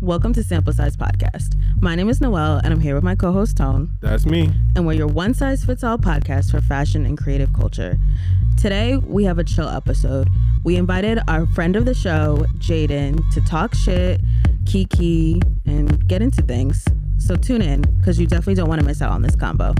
Welcome to Sample Size Podcast. My name is Noelle, and I'm here with my co-host Tone. That's me. And we're your one-size-fits-all podcast for fashion and creative culture. Today, we have a chill episode. We invited our friend of the show, Jaden, to talk shit, kiki, and get into things. So tune in, because you definitely don't want to miss out on this combo.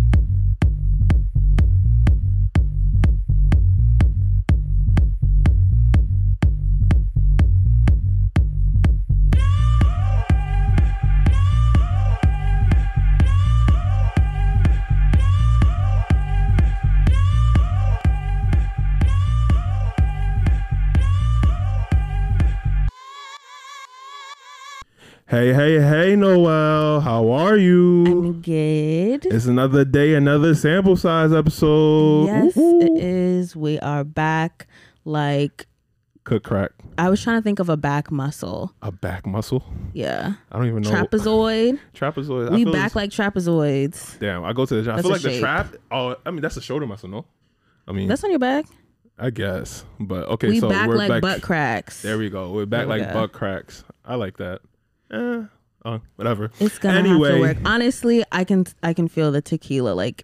Hey, Noelle. How are you? I'm good. It's another day, another sample size episode. Yes, Woo-hoo. it is. We are back like... Cook crack. I was trying to think of a back muscle. A back muscle? Yeah. I don't even know. Trapezoid. Trapezoid. We back like trapezoids. Damn, I go to the gym. I That's feel a like the shape. trap. Oh, I mean, that's a shoulder muscle, no? I mean, That's on your back. I guess. But okay, We so back we're like back. butt cracks. There we go. We're back There we like go. butt cracks. I like that. Whatever. It's gonna have to work. Honestly, I can feel the tequila like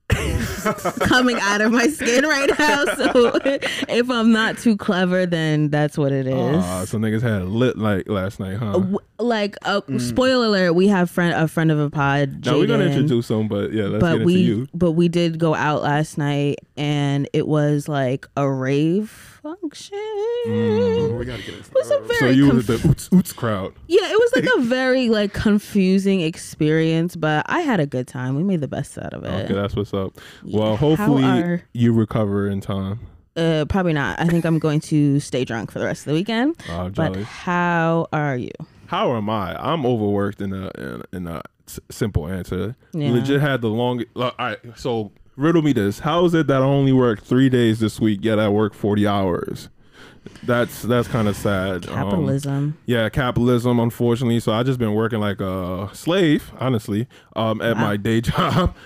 coming out of my skin right now. So if I'm not too clever, then that's what it is. Some niggas had it lit like last night, huh? Spoiler alert: we have a friend of a pod. Now we're gonna Jaden, introduce them, but yeah, let's get into you. But we did go out last night, and it was like a rave function. We gotta get into It was a So very you was the oots crowd. Yeah, it was like a very like confusing experience, but I had a good time. We made the best out of it. Okay, that's what's up. Yeah. Well, How hopefully are- you recover in time. Probably not. I think I'm going to stay drunk for the rest of the weekend. Oh, But jolly. how are you? How am I? I'm overworked in a simple answer. Yeah. Legit had the longest. All right, so riddle me this: how is it that I only worked 3 days this week, yet I work 40 hours? That's kind of sad. Capitalism. Yeah, capitalism, unfortunately. So I just been working like a slave, honestly, at my day job.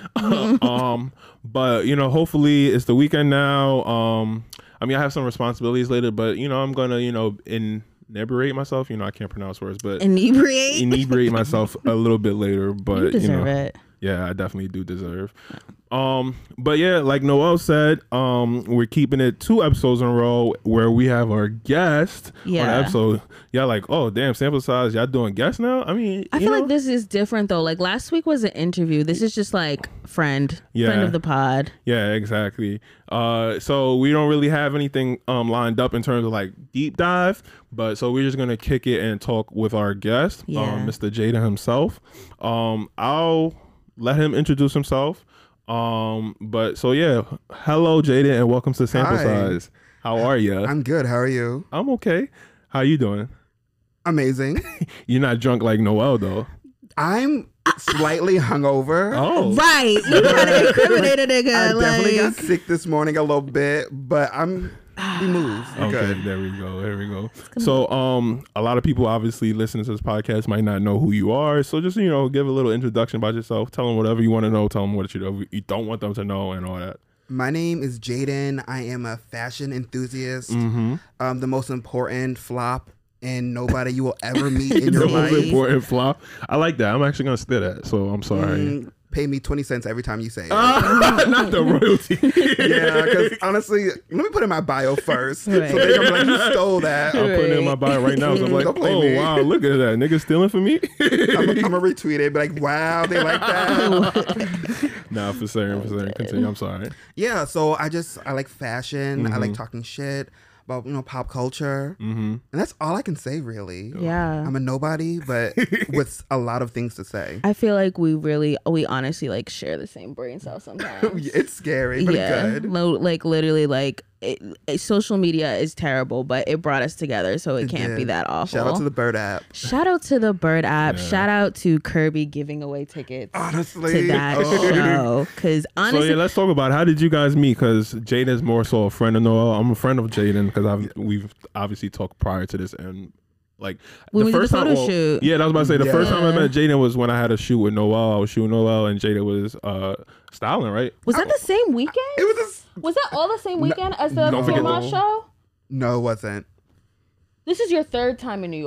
But you know, hopefully it's the weekend now. I mean, I have some responsibilities later, but you know, I'm gonna, you know, inebriate myself. You know, I can't pronounce words, but inebriate myself a little bit later. But You deserve know, it. yeah, I definitely do deserve. But yeah, like Noelle said, we're keeping it 2 episodes in a row where we have our guest on the episode. Y'all like, oh damn, sample size, y'all doing guests now? I mean, I feel like this is different though. Like last week was an interview. This is just like friend of the pod. Yeah, exactly. So we don't really have anything lined up in terms of like deep dive, but so we're just gonna kick it and talk with our guest, Mr. Jaden himself. I'll let him introduce himself. But so yeah, hello Jaden and welcome to Sample Hi. Size. How are you? I'm good. How are you? I'm okay. How you doing? Amazing. You're not drunk like Noelle though. I'm slightly hungover. Oh, Right. You gotta incriminate a nigga. I definitely got like, sick this morning a little bit, but we moved. We're okay, good. there we go. So, a lot of people obviously listening to this podcast might not know who you are. So just, you know, give a little introduction about yourself. Tell them whatever you want to know. Tell them what you don't want them to know and all that. My name is Jaden. I am a fashion enthusiast. The most important flop and nobody you will ever meet in your The most life. important flop. I like that. I'm actually gonna steal that. So I'm sorry. Pay me 20 cents every time you say it. Not the royalty. Yeah, because honestly, let me put in my bio first. Right. So they're gonna be like, you stole that. I'm putting it in my bio right now. So I'm like, Don't play oh me. wow, look at that nigga stealing from me. I'm gonna retweet it, be like, wow, they like that. Nah, for certain. Continue. I'm sorry. Yeah, so I like fashion. I like talking shit about, you know, pop culture. And that's all I can say, really. yeah. I'm a nobody, but with a lot of things to say. I feel like we honestly like share the same brain cells sometimes. It's scary, but good. Like literally like social media is terrible, but it brought us together, so it can't be did. that awful. Shout out to the Bird app. Shout out to the Bird app. Shout out to Kirby giving away tickets Honestly. to that show. Because honestly, So yeah, let's talk about how did you guys meet? Because Jaden is more so a friend of Noelle. I'm a friend of Jaden because we've obviously talked prior to this, and like when we did the first photo time, shoot. yeah, I was about to say the Yeah. first time I met Jaden was when I had a shoot with Noelle. I was shooting Noelle, and Jaden was styling, right? Was that the same weekend? It was Was that all the same weekend as the don't forget Fairmont the- show? no, it wasn't. This is your 3rd time in New York.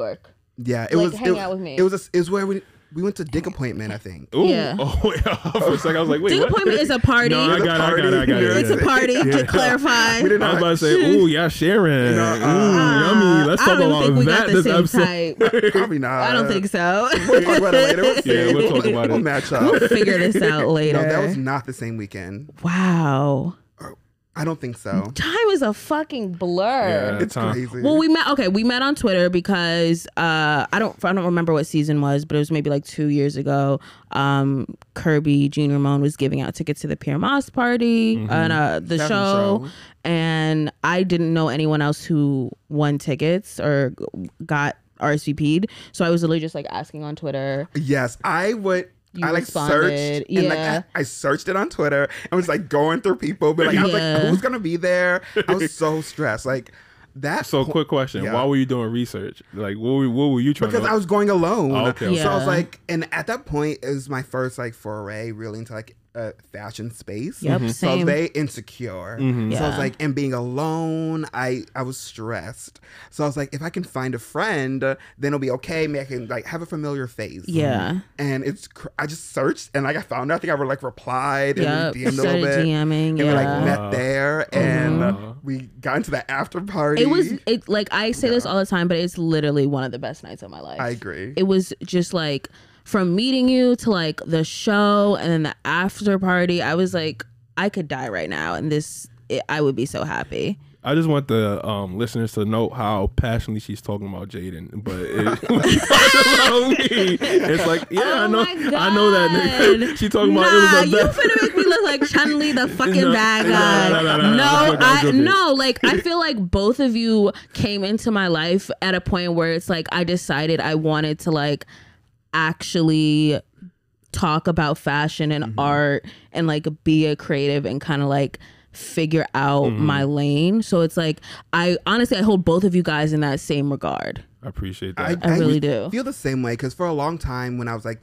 Yeah, it Like, was hang out with me. It was where we went to Dick Appointment, I think. Ooh. Yeah. Oh, wait. For a second, I was like, wait, Dick what? appointment is a party. No, I got it. It's a Yeah. party. Yeah. To clarify. We didn't I was know. about to say, ooh, yeah, Sharon. know, Yummy. Let's I talk don't about think we that got the this same episode. type. Probably not. I don't think so. We'll talk about it later. We'll see. Yeah, we'll talk about it. We'll match up. We'll figure this out later. No, that was not the same weekend. Wow. I don't think so. Time is a fucking blur. Yeah. It's Time. crazy. Well, we met on Twitter because I don't remember what season was, but it was maybe like 2 years ago. Kirby Jean Ramone was giving out tickets to the Pierre Moss party and the Fashion show, show. and I didn't know anyone else who won tickets or got RSVP'd, so I was literally just like asking on Twitter. Yes, I would. You I like responded, searched and yeah. like I searched it on Twitter and was like going through people, but like I was Yeah. like, who's gonna be there? I was so stressed. Like that. So, quick question. Yeah. Why were you doing research? Like, what were you trying Because to... I was going alone. Oh, okay. Yeah. So I was like, and at that point, it was my first like foray really into like a fashion space. Yep, So I was same. very insecure. So I Yeah. was like, and being alone, I was stressed. So I was like, if I can find a friend, then it'll be okay. Maybe I can like have a familiar face. Yeah. And I just searched and like I found out. I think I like replied Yep. and we DM'd a little Started bit. DMing. And we Yeah. like met there and we got into the after party. It like I say this all the time, but it's literally one of the best nights of my life. I agree. It was just like from meeting you to like the show and then the after party. I was like, I could die right now, and I would be so happy. I just want the listeners to know how passionately she's talking about Jaden, but it's like, yeah, Oh my I know that nigga. She talking about it was you the best. finna make me look like Chun-Li, the fucking bad guy. No. Like I feel like both of you came into my life at a point where it's like I decided I wanted to like actually talk about fashion and art and like be a creative and kind of like figure out my lane. So it's like I hold both of you guys in that same regard. I appreciate that. I really used to do. feel the same way because for a long time when I was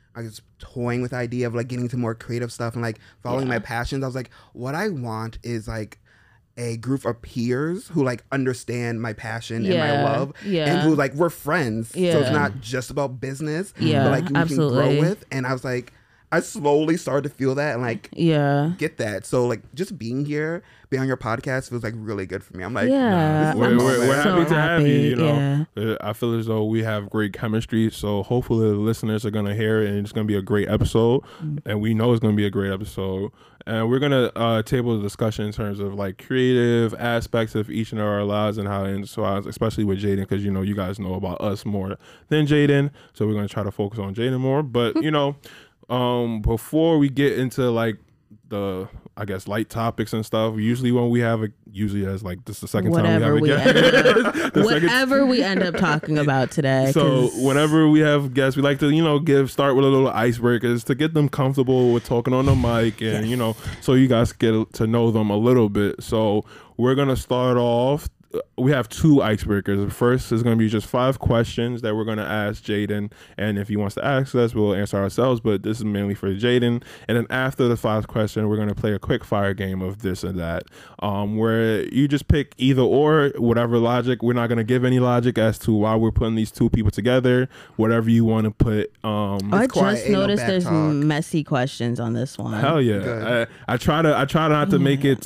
toying with the idea of like getting into more creative stuff and like following my passions, I was like, what I want is like a group of peers who like understand my passion and my love and who like we're friends. So it's not just about business, but like we can grow with. And I was like, I slowly started to feel that and like get that. So like just being here, being on your podcast feels like really good for me. I'm like, we're so happy to have you. You know, yeah. I feel as though we have great chemistry. So hopefully the listeners are gonna hear it, and it's gonna be a great episode. And we know it's gonna be a great episode. And we're gonna table the discussion in terms of like creative aspects of each and our lives and how, and so especially with Jaden, because you know you guys know about us more than Jaden. So we're gonna try to focus on Jaden more. But you know. Before we get into like the, I guess, light topics and stuff, usually when we have usually as like this is the second time we have a guest. Whatever we end up talking about today. So whenever we have guests, we like to, you know, start with a little icebreakers to get them comfortable with talking on the mic and, you know, so you guys get to know them a little bit. So we're going to start off. We have 2 icebreakers. The first is going to be just 5 questions that we're going to ask Jaden, and if he wants to ask us, we'll answer ourselves, but this is mainly for Jaden. And then after the 5th question, we're going to play a quick fire game of this and that, where you just pick either or, whatever logic. We're not going to give any logic as to why we're putting these 2 people together. Whatever you want to put. I just noticed there's messy questions on this one. Hell yeah. I try not to make it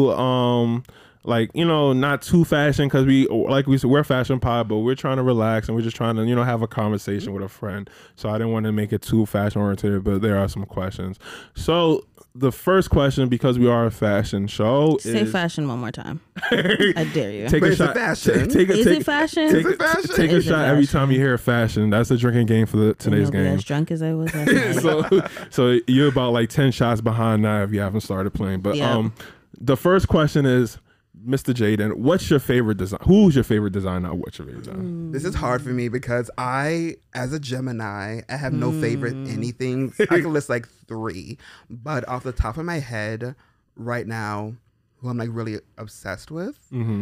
too like, you know, not too fashion, because we're fashion pod, but we're trying to relax and we're just trying to, you know, have a conversation with a friend. So I didn't want to make it too fashion oriented, but there are some questions. So the first question, because we are a fashion show, say fashion one more time. I dare you. Take a shot. Is it fashion? Take a shot every time you hear fashion. That's the drinking game for today's game. As drunk as I was last night. So you're about like 10 shots behind now if you haven't started playing. But the first question is, Mr. Jaden, what's your favorite design? Who's your favorite designer? What's your favorite design? This is hard for me because as a Gemini, I have no favorite anything. I can list like 3, but off the top of my head right now, who I'm like really obsessed with,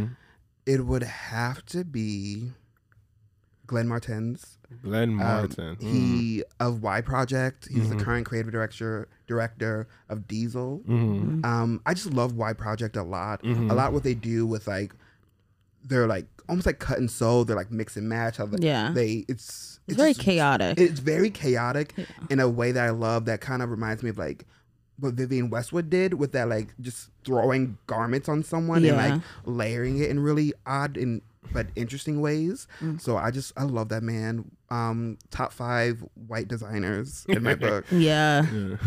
it would have to be Glenn Martens. Glenn Martin. He of Y Project. He's the current creative director of Diesel. I just love Y Project a lot. A lot what they do with like they're like almost like cut and sew. They're like mix and match. How it's very chaotic. It's very chaotic in a way that I love. That kind of reminds me of like what Vivienne Westwood did with that, like just throwing garments on someone and like layering it in really odd but interesting ways. So I love that man. Top 5 white designers in my book. Yeah.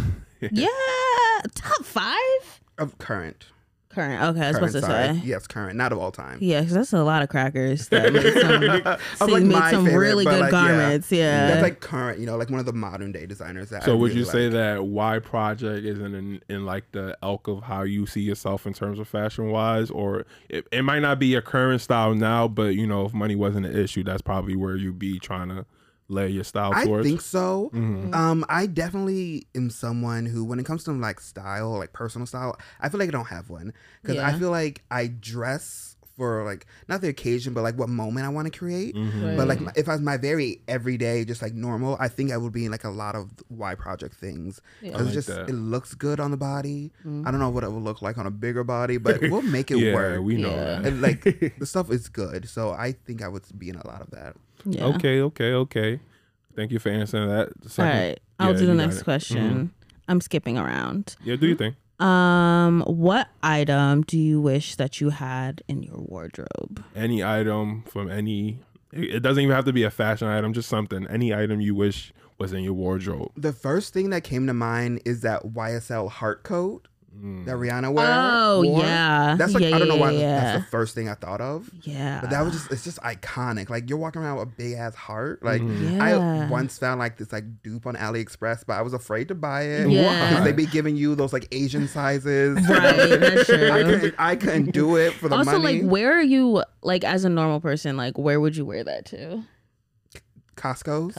Top 5 of current. Okay, I was supposed to say. Yes, current, not of all time. Yeah, because that's a lot of crackers that made some really good garments. Yeah. That's like current, like one of the modern day designers. So would you say that Y Project isn't in like the elk of how you see yourself in terms of fashion wise, or it might not be your current style now, but if money wasn't an issue, that's probably where you'd be trying to lay your style towards? I think so. I definitely am someone who, when it comes to like style, like personal style, I feel like I don't have one, because I feel like I dress for like not the occasion, but like what moment I want to create. But like if I was my very everyday, just like normal, I think I would be in like a lot of Y Project things. It's like it looks good on the body. I don't know what it would look like on a bigger body, but we'll make it work. We know that. And like the stuff is good, so I think I would be in a lot of that. Yeah. Okay. Thank you for answering that. All right. I'll do the next question. I'm skipping around. Yeah, do your thing. What item do you wish that you had in your wardrobe? Any item from it doesn't even have to be a fashion item, just something. Any item you wish was in your wardrobe. The first thing that came to mind is that YSL heart coat that Rihanna wore. Oh, yeah. That's like, I don't know why that's the first thing I thought of. Yeah. But that was it's just iconic. Like, you're walking around with a big ass heart. Like, I once found like this like dupe on AliExpress, but I was afraid to buy it. Yeah. Because they be giving you those like Asian sizes. Right, that's true. I couldn't do it for the money. Also, like, where are you, like, as a normal person, like, where would you wear that to? Costco's.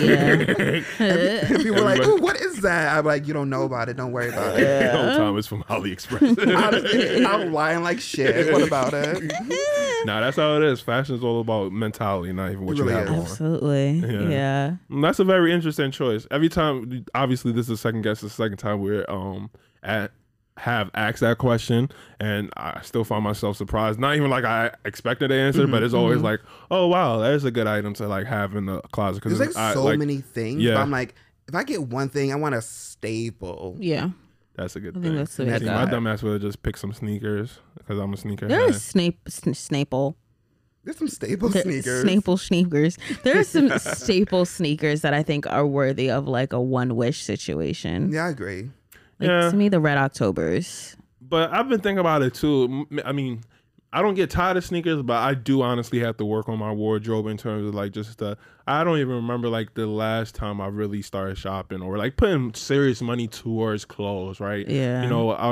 Yeah. People were like, "Ooh, what is that?" I'm like, "You don't know about it. Don't worry about it." The whole time it's from AliExpress. I'm lying like shit. What about it? Nah, that's how it is. Fashion is all about mentality, not even what you have on. Absolutely. Yeah. That's a very interesting choice. Every time, obviously, this is the second time we're have asked that question, and I still find myself surprised. Not even like I expected the answer, but it's always like, oh wow, that is a good item to like have in the closet. There's like so many things. Yeah. But I'm like, if I get one thing, I want a staple. Yeah. That's a good thing. That's my dumbass would have just picked some sneakers because I'm a sneaker. There's Snaple. There's some staple sneakers. Snaple sneakers. There are some staple sneakers that I think are worthy of like a one wish situation. Yeah, I agree. Like, to me, the Red Octobers. But I've been thinking about it too. I mean, I don't get tired of sneakers, but I do honestly have to work on my wardrobe in terms of like I don't even remember like the last time I really started shopping or like putting serious money towards clothes, right? Yeah.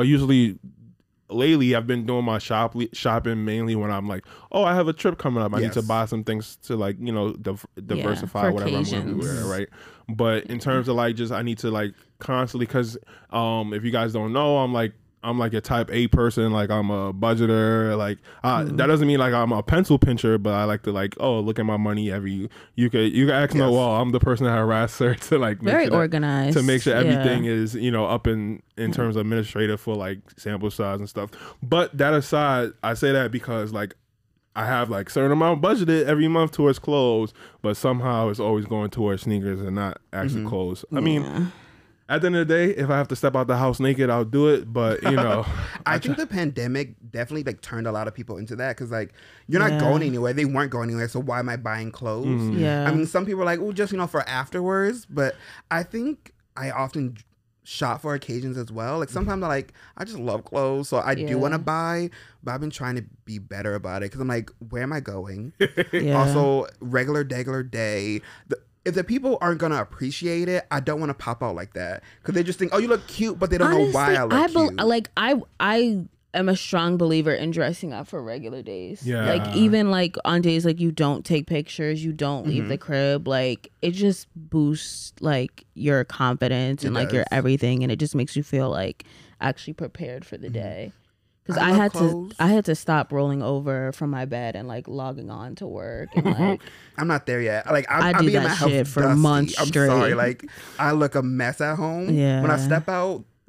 Lately I've been doing my shopping mainly when I'm like, oh, I have a trip coming up. I need to buy some things to like, diversify whatever I'm going to wear, right? But in terms of like I need to like constantly, because if you guys don't know, I'm like a type A person. Like I'm a budgeter. Like that doesn't mean like I'm a pencil pincher, but I like to like, oh, look at my money you could ask Noel. I'm the person that harassed her to like very organized to make sure everything is up in terms of administrative for like sample size and stuff. But that aside, I say that because like I have like certain amount budgeted every month towards clothes, but somehow it's always going towards sneakers and not actually clothes. I mean, at the end of the day, if I have to step out the house naked, I'll do it. But I think the pandemic definitely like turned a lot of people into that, because like you're not going anywhere. They weren't going anywhere, so why am I buying clothes? Yeah. I mean, some people are like, oh, just for afterwards. But I think I often shop for occasions as well. Like sometimes I just love clothes, so I do want to buy, but I've been trying to be better about it, because I'm like, where am I going? Also, regular day. If the people aren't gonna appreciate it, I don't want to pop out like that, because they just think, oh, you look cute, but they don't know why I look cute. I am a strong believer in dressing up for regular days. Yeah. Like even like on days like you don't take pictures, you don't leave the crib, like it just boosts like your confidence and like your everything, and it just makes you feel like actually prepared for the day. Because I had to stop rolling over from my bed and like logging on to work. And, like, I'm not there yet. Like I do be in that my house shit for dusty. months I'm straight. sorry. Like I look a mess at home. Yeah. When I step out,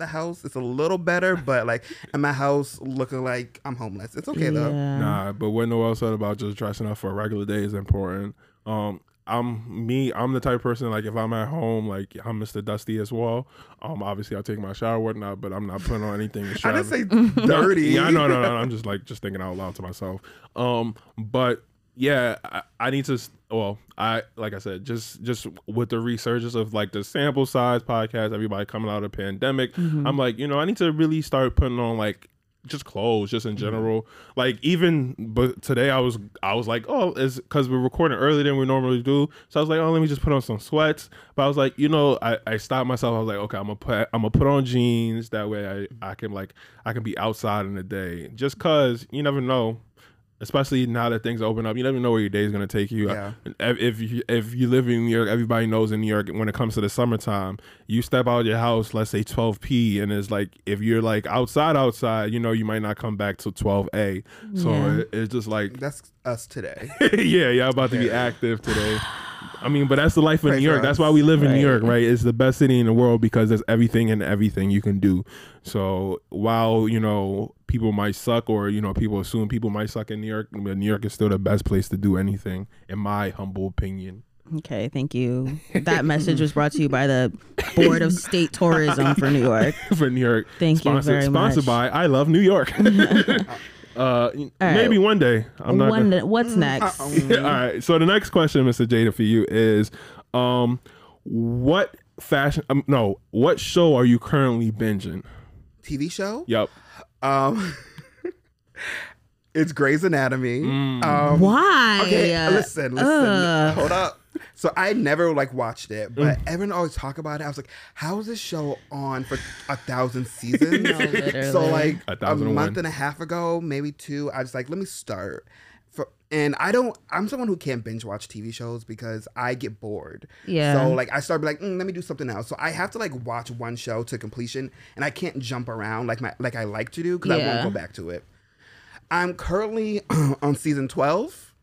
the house, it's a little better. But like in my house, looking like I'm homeless. It's okay though. Nah, but what Noel said about just dressing up for a regular day is important. I'm the type of person, like if I'm at home, like I'm Mr. Dusty as well. Obviously I'll take my shower or whatnot, but I'm not putting on anything I didn't say dirty. Yeah, no. I'm just thinking out loud to myself. But yeah, I need to. Well, like I said, just with the resurgence of like the Sample Size podcast, everybody coming out of the pandemic, I'm like, I need to really start putting on like just clothes, just in general. Like but today I was like, oh, it's because we're recording earlier than we normally do, so I was like, oh, let me just put on some sweats. But I was like, I stopped myself. I was like, okay, I'm gonna put on jeans. That way I can be outside in the day, just cause you never know. Especially now that things open up, you never know where your day is going to take you. Yeah. If you live in New York, everybody knows in New York, when it comes to the summertime, you step out of your house, let's say 12 p, and it's like, if you're like outside, you might not come back till 12 a. So it's just like, that's us today. yeah, y'all about to be active today. I mean, but that's the life of New York. That's why we live in New York, right? It's the best city in the world because there's everything you can do. So while, people might suck, or, people assume people might suck in New York, New York is still the best place to do anything, in my humble opinion. Okay, thank you. That message was brought to you by the Board of State Tourism for New York. For New York. Thank you very much. Sponsored by I Love New York. Maybe one day. What's next? All right. So the next question, Mr. Jada, for you is, what show are you currently binging? TV show? Yep. It's Grey's Anatomy. Why? Okay, listen. Hold up. So I never watched it, but everyone always talk about it. I was like, how is this show on for 1,000 seasons? No, literally. So a 1,001. month and a half ago, maybe 2, I was like, let me start. I'm someone who can't binge watch TV shows because I get bored. Yeah. So I started let me do something else. So I have to watch one show to completion, and I can't jump around like I like to do because I won't go back to it. I'm currently on season 12.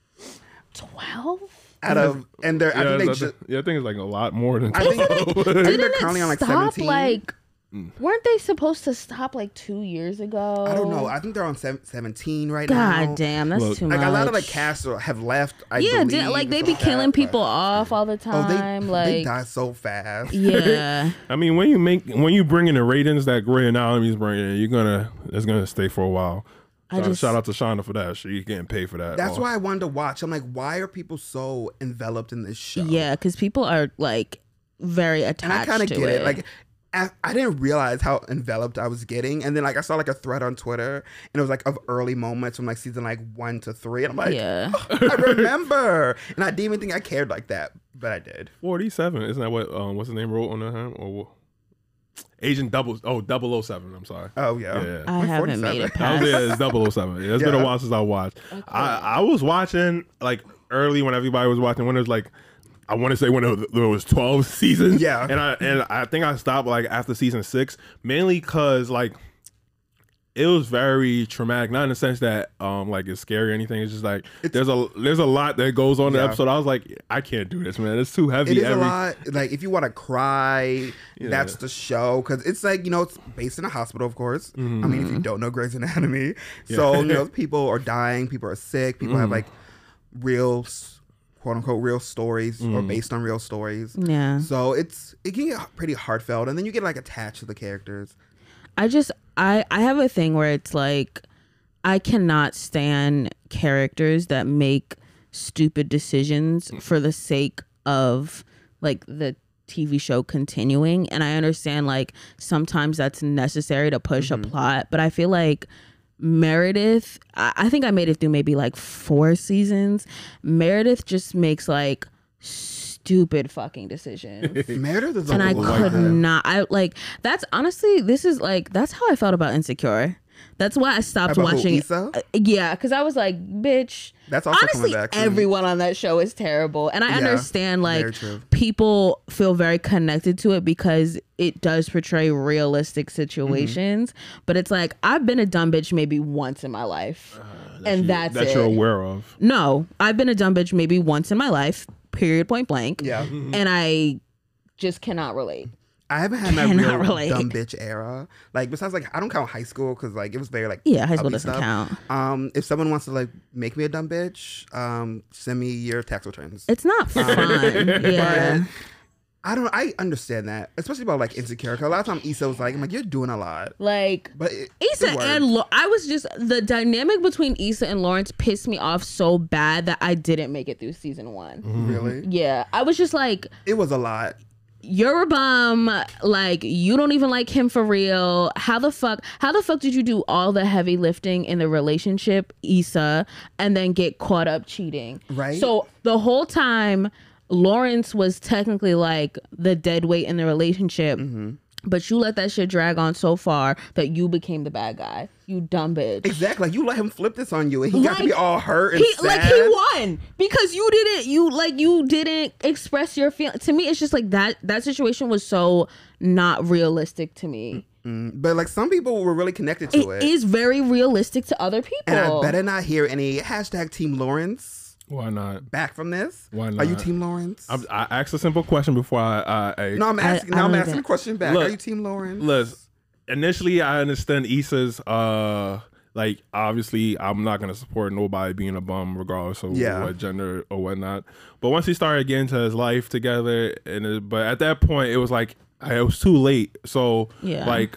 12? I think it's like a lot more than 12. I think they're currently on 17. Weren't they supposed to stop 2 years ago? I don't know. I think they're on 17 right now. God damn, that's too much. A lot of the cast have left. I believe, they be killing people off all the time. They die so fast. Yeah. I mean, when you bring in the ratings that Grey Anatomy is bringing in, it's gonna stay for a while. Shout out to Shonda for that. She's getting paid for that. That's why I wanted to watch. I'm like, why are people so enveloped in this show? Yeah, because people are very attached. And I kind of get it. I didn't realize how enveloped I was getting, and then I saw a thread on Twitter, and it was of early moments from season 1 to 3, and I'm like, I remember, and I didn't even think I cared like that, but I did. 47, isn't that what what's his name wrote on that? Or Agent 007. I'm sorry. Oh yeah. I haven't made it past. It's 007. It's been a while since I watched. Okay. I was watching early when everybody was watching, when it was I want to say when there was 12 seasons. Yeah. And I think I stopped after season 6, mainly because it was very traumatic, not in the sense that it's scary or anything. It's just there's a lot that goes on in the episode. I was like, I can't do this, man. It's too heavy. It is a lot. If you want to cry, that's the show, because it's it's based in a hospital, of course. Mm-hmm. I mean, if you don't know Grey's Anatomy, so people are dying, people are sick, people have real, quote unquote, real stories or based on real stories. Yeah. So it can get pretty heartfelt, and then you get attached to the characters. I have a thing where it's I cannot stand characters that make stupid decisions for the sake of the TV show continuing. And I understand sometimes that's necessary to push a plot, but I feel Meredith, I think I made it through maybe 4 seasons. Meredith just makes stupid fucking decisions. Meredith is and I could not. That's honestly, this is that's how I felt about Insecure. That's why I stopped watching it. Yeah, because I was like, bitch. That's also honestly, coming back everyone on that show is terrible, and I understand people feel very connected to it because it does portray realistic situations. But it's I've been a dumb bitch maybe once in my life, and that's it. You're aware of. No, I've been a dumb bitch maybe once in my life. Period. Point blank. Yeah. And I just cannot relate. I haven't had my Cannot real relate. dumb bitch era. Like besides, like I don't count high school because like it was very like Yeah, high school puppy doesn't stuff. count. If someone wants to like make me a dumb bitch, send me your tax returns. It's not fun. Yeah. But I understand that, especially about like insecure. 'Cause a lot of times Issa was like, I'm like, you're doing a lot. Like But Issa and I was just the dynamic between Issa and Lawrence pissed me off so bad that I didn't make it through season 1. Really, Yeah, I was just like, it was a lot. you're a bum. Like you don't even like him for real. How the fuck did you do all the heavy lifting in the relationship, Issa, and then get caught up cheating? Right. So the whole time Lawrence was technically like the dead weight in the relationship. But you let that shit drag on so far that you became the bad guy. You dumb bitch. Exactly. Like you let him flip this on you, and he got to be all hurt and he sad. won because you didn't express your feeling. To me, it's just like that situation was so not realistic to me. But like some people were really connected to it. It is very realistic to other people. And I better not hear any hashtag Team Lawrence Why not? back from this. Why Are you not? Team Lawrence? I asked a simple question before I No, I'm asking. I Now I'm don't asking even- the question back. Look, Are you Team Lawrence? Listen, initially I understand Issa's like obviously I'm not gonna support nobody being a bum regardless of Yeah. what gender or whatnot. But once he started getting to his life together, but at that point it was like it was too late. So Yeah. like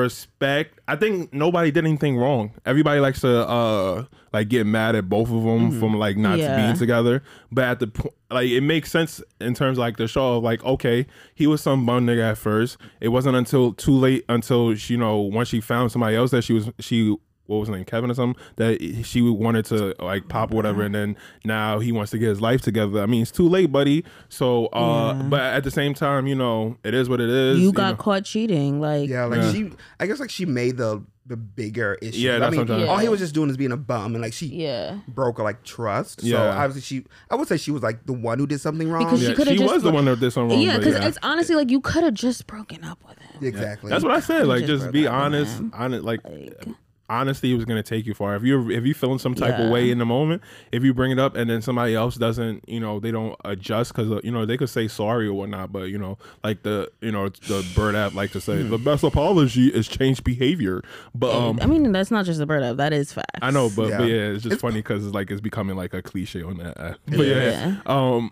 I think nobody did anything wrong. Everybody likes to like get mad at both of them from like not Yeah. being together. But at the point, like it makes sense in terms of like the show of like, okay, he was some bum nigga at first. It wasn't until too late until she, once she found somebody else that she what was his name, Kevin or something, that she wanted to like pop or whatever, and then now he wants to get his life together. I mean, it's too late, buddy. So but at the same time, it is what it is. You got caught cheating. Like Yeah, like I guess like she made the bigger issue. Yeah, that's I mean, what I'm trying all to- he was just doing is being a bum, and like she yeah. broke her like trust. So Yeah. obviously I would say she was like the one who did something wrong. Because Yeah, she coulda she just was the one that did something wrong. Yeah, but because it's honestly like you could have just broken up with him. exactly. That's what I said. Like, just just be broke up with honest. him. Like honesty was gonna take you far. If you feeling some type of Yeah. way in the moment, if you bring it up and then somebody else doesn't, they don't adjust because they could say sorry or whatnot, but like the Bird app like to say the best apology is change behavior. But I mean, that's not just the bird up. That is fact. I know, but Yeah. yeah, it's just funny because it's becoming like a cliche on that app. But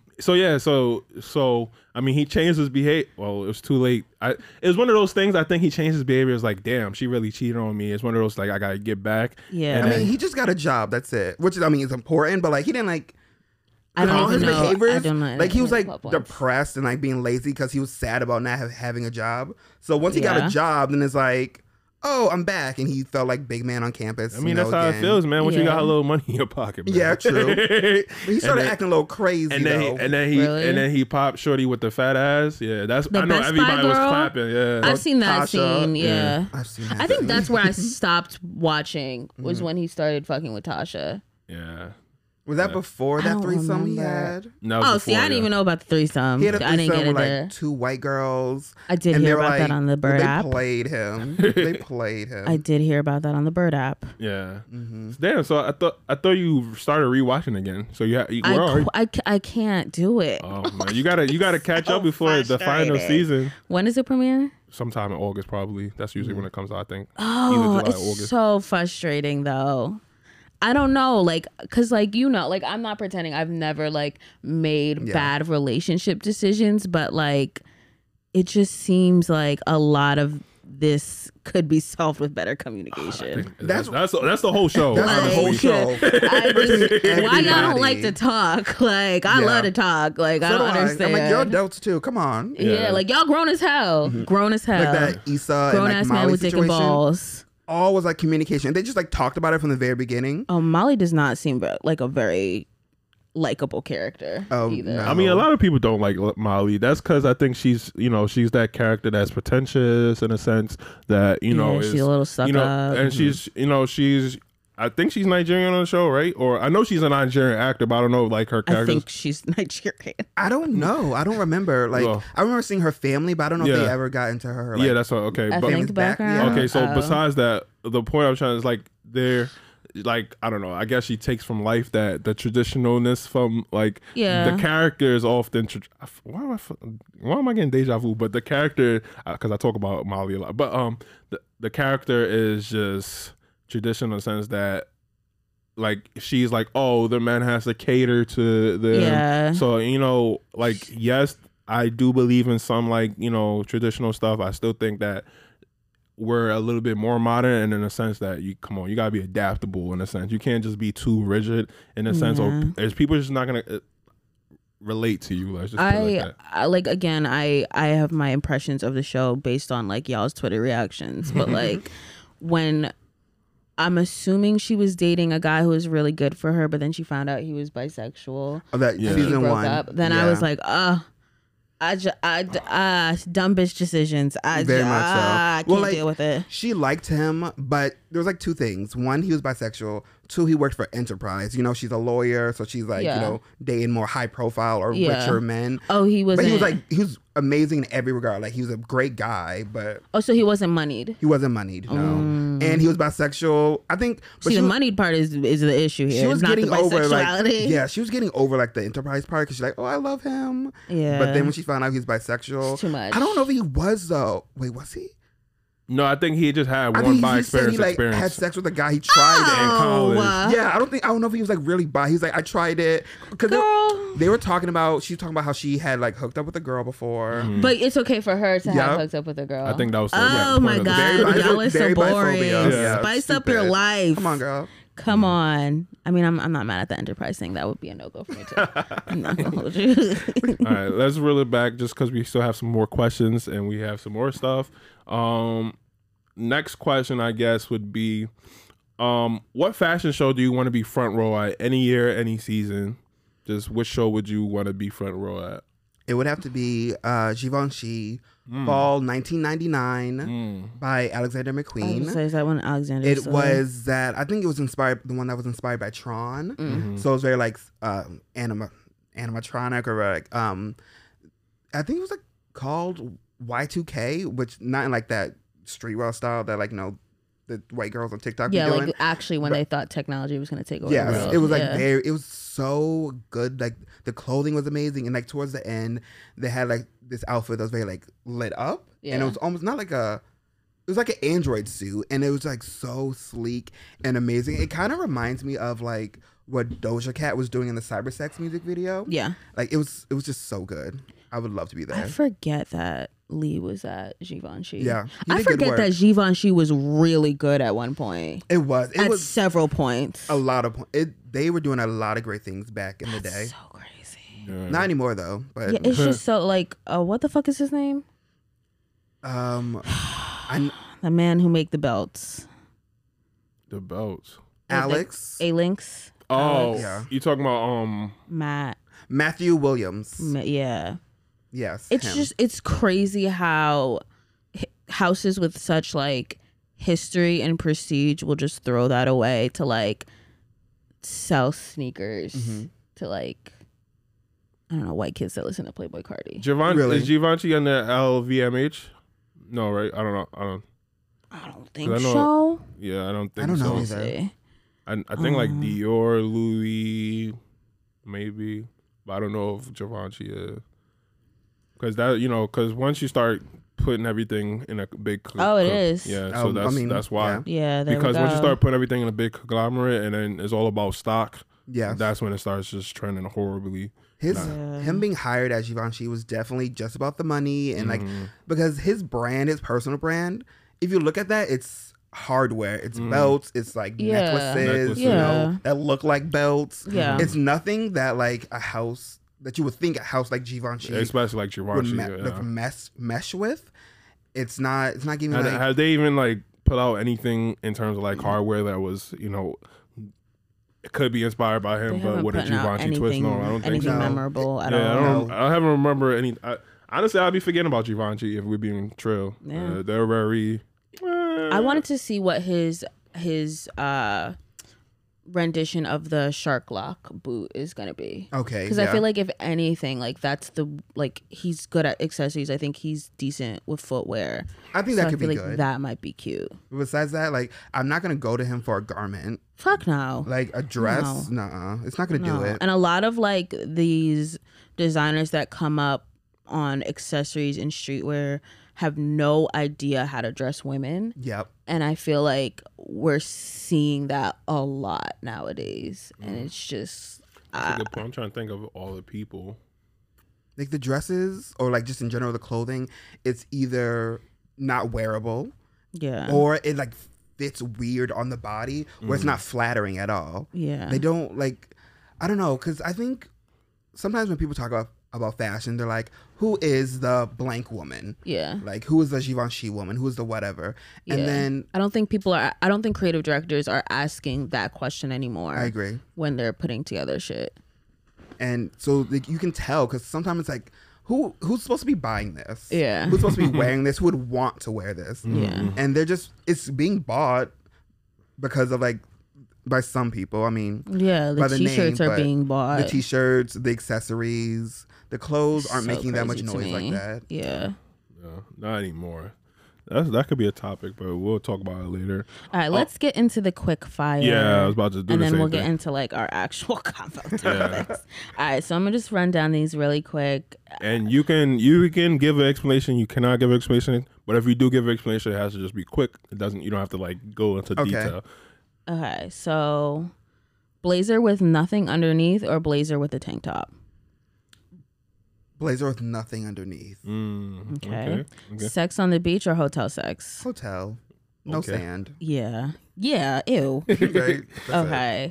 so I mean, he changed his behavior. Well, it was too late. It was one of those things. I think he changed his behavior. It's like, damn, she really cheated on me. It's one of those like I gotta get back. Yeah. And I then- mean, he just got a job. That's it. Which is, I mean, is important, but like he didn't like. I don't all even his know. behaviors, I don't know. like he was like Plot points. depressed and like being lazy because he was sad about not having a job. So once he got Yeah. a job, then it's like, oh, I'm back, and he felt like big man on campus. I mean, that's how it feels, man. Once you got a little money in your pocket, man. Yeah, true. But he started then- acting a little crazy. And then, though. Really? and then he popped Shorty with the fat ass. Yeah, that's The I know Best everybody Buy was girl? clapping. Yeah, I've seen that Tasha. scene. Yeah. I've seen that. I think that's where I stopped watching was when he started fucking with Tasha. yeah. was that before I that don't thissome he remember. had. No, Oh, see, I didn't even know about the threesome. He had a I didn't thissome get it with there. like two white girls. I did and they hear were about like, that on the Bird they app. played him. They played him. I did hear about that on the Bird app. Yeah. Mm-hmm. Damn. So I thought you started rewatching again. So you where are you? I can't do it. Oh man, you gotta catch up before the final frustrated. season. When is it premiere? Sometime in August, probably. That's usually when it comes out. I think. Oh, Either July it's or August. so frustrating though. I don't know, like, cause like like I'm not pretending I've never like made bad relationship decisions, but like it just seems like a lot of this could be solved with better communication. That's the whole show. That's the whole honestly. show. I just, why y'all don't like Everybody. to talk? Like I Yeah. love to talk. Like I So don't do understand. I'm like, you're adults too. Come on. Yeah, Yeah. like y'all grown as hell. Grown as hell. Like that Issa Grown and like ass man Molly with dick and situation. balls. All was like communication. They just like talked about it from the very beginning. Oh, Molly does not seem like a very likable character Oh, either. no. I mean, a lot of people don't like Molly. That's because I think she's that character that's pretentious in a sense that Yeah, is, she's a little stuck up. and she's. I think she's Nigerian on the show, right? Or I know she's a Nigerian actor, but I don't know like her I character. think she's Nigerian. I don't know. I don't remember. Like Well, I remember seeing her family, but I don't know if they yeah. ever got into her. Like, Yeah, that's what, okay. I But think back, background. yeah. okay, so Oh. besides that, the point I'm trying is like like, I don't know, I guess she takes from life that the traditionalness from like Yeah. the character is often why am I getting deja vu? But the character, because I talk about Molly a lot, but the character is just traditional in the sense that like she's like, oh, the man has to cater to them. Yeah. So, you know, like, yes, I do believe in some like, you know, traditional stuff. I still think that we're a little bit more modern, and in a sense that you gotta be adaptable in a sense. You can't just be too rigid in a sense, or there's people just not gonna relate to you. Let's just put it like that. I like, again, I have my impressions of the show based on like y'all's Twitter reactions, but like when I'm assuming she was dating a guy who was really good for her, but then she found out he was bisexual. Oh, that Yeah. season broke 1. up. Then I was like, dumb bitch decisions. Very much so. I can't Well, like, deal with it. she liked him, but there was like 2 things. 1, he was bisexual. 2, he worked for Enterprise. You know, she's a lawyer, so she's like, Yeah. you know, dating more high profile or Yeah. richer men. Oh, he But wasn't. he was amazing in every regard. Like, he was a great guy, but Oh, so he wasn't moneyed. he wasn't moneyed, no. And he was bisexual. I think, but See, she the was, moneyed part is the issue here. she was not getting the over like, bisexuality. yeah, she was getting over like the Enterprise part because she's like, oh, I love him. Yeah. But then when she found out he was bisexual, It's too much. I don't know if he was though. Wait, was he? No, I think he just had I one think bi he said he like experience. had sex with a guy. He tried it. in college. Yeah, I don't know if he was like really bi. He's like, I tried it because Girl. they were talking about. She was talking about how she had like hooked up with a girl before. But it's okay for her to Yeah. have hooked up with a girl. I think that was the Oh point my of the god, Very y'all are so very boring. biphobia. Yeah. Spice up your Stupid. life. Come on, girl. Come on. I mean, I'm not mad at the Enterprise thing. That would be a no go for me too. I'm not gonna hold you. All right, let's reel it back just because we still have some more questions and we have some more stuff. Next question, I guess, would be, what fashion show do you want to be front row at? Any year, any season? Just which show would you want to be front row at? It would have to be Givenchy Fall 1999 by Alexander McQueen. Is that when Alexander? It was that I think it was inspired, the one that was inspired by Tron. So it was very like animatronic or like I think it was like called Y2K, which not in like that streetwear style that like, you know, the white girls on TikTok be Yeah, doing. like actually when they thought technology was gonna take over. Yes, the world. it was like Yeah. it was so good. Like the clothing was amazing, and like towards the end, they had like this outfit that was very like lit up, and Yeah. it was almost not like it was like an android suit, and it was like so sleek and amazing. It kind of reminds me of like what Doja Cat was doing in the Cybersex music video. Yeah. Like it was just so good. I would love to be there. I forget that Lee was at Givenchy. Yeah, he I did good forget work. that Givenchy was really good at one point. It was Several points. a lot of they were doing a lot of great things back in the day. So crazy. Yeah. Not anymore though, but Yeah, it's just so like, what the fuck is his name? I The man who make the belts. The belts. Alex A-Links. Oh, Yeah. you talking about Matt. Matthew Williams. Yeah. Yes, It's him. just, it's crazy how houses with such like history and prestige will just throw that away to like sell sneakers to like, I don't know, white kids that listen to Playboy Cardi. Givenchy. Really? Is Givenchy on the LVMH? No, right? I don't know. I don't think I know- so. Yeah, I don't think I don't know so. either. See. I think like Dior, Louis, maybe, but I don't know if Givenchy is. Because that, you know, because once you start putting everything in a big, Oh, it is. Yeah, so I mean, that's why. yeah. Yeah, there Because we once you go. start putting everything in a big conglomerate, and then it's all about stock, Yes. that's when it starts just trending horribly. Him being hired at Givenchy was definitely just about the money and like because his brand, his personal brand, if you look at that, it's hardware, it's belts, it's like Yeah. necklaces, you Yeah. know, that look like belts. Yeah. It's nothing that like a house that you would think a house like Givenchy Especially like would Givenchy. like mesh with. It's not giving Had, like had they even like put out anything in terms of like hardware that was, you know, it could be inspired by They him, haven't but with a put out Givenchy twist? No, I don't think anything so. memorable at Yeah, all. I haven't remember any. Honestly, I'd be forgetting about Givenchy if we're being true. Yeah. They're very. I wanted to see what his rendition of the shark lock boot is gonna be. okay. Because I feel like if anything, like that's the like he's good at accessories. I think he's decent with footwear. I think So that I could feel be like good. that might be cute. Besides that, like I'm not gonna go to him for a garment. Fuck no. Like a dress, nah, it's not gonna do it. And a lot of like these designers that come up on accessories and streetwear have no idea how to dress women. Yep. And I feel like we're seeing that a lot nowadays. And it's just That's a good point. I'm trying to think of all the people. Like the dresses or like just in general the clothing, it's either not wearable or it like fits weird on the body where it's not flattering at all. Yeah. They don't like, I don't know, because I think sometimes when people talk about fashion, they're like, who is the blank woman? Yeah. Like, who is the Givenchy woman? Who is the whatever? Yeah. And then I don't think creative directors are asking that question anymore. I agree. When they're putting together shit. And so like, you can tell because sometimes it's like, who's supposed to be buying this? Yeah. Who's supposed to be wearing this? Who would want to wear this? Yeah. And it's being bought because of like, by some people. I mean, yeah, the t-shirts are being bought. The t-shirts, the accessories, the clothes aren't So making that much crazy to noise like me. that. Yeah. No, not anymore. That could be a topic, but we'll talk about it later. All right, let's get into the quick fire. Yeah, I was about to do and the then same we'll thing. get into like our actual combo topics. All right, so I'm gonna just run down these really quick. And you can give an explanation. You cannot give an explanation, but if you do give an explanation, it has to just be quick. You don't have to like go into detail. Okay, so blazer with nothing underneath or blazer with a tank top? Blazer with nothing underneath. Okay. Sex on the beach or hotel sex? Hotel. No sand. Yeah. Yeah, ew. Right? Okay.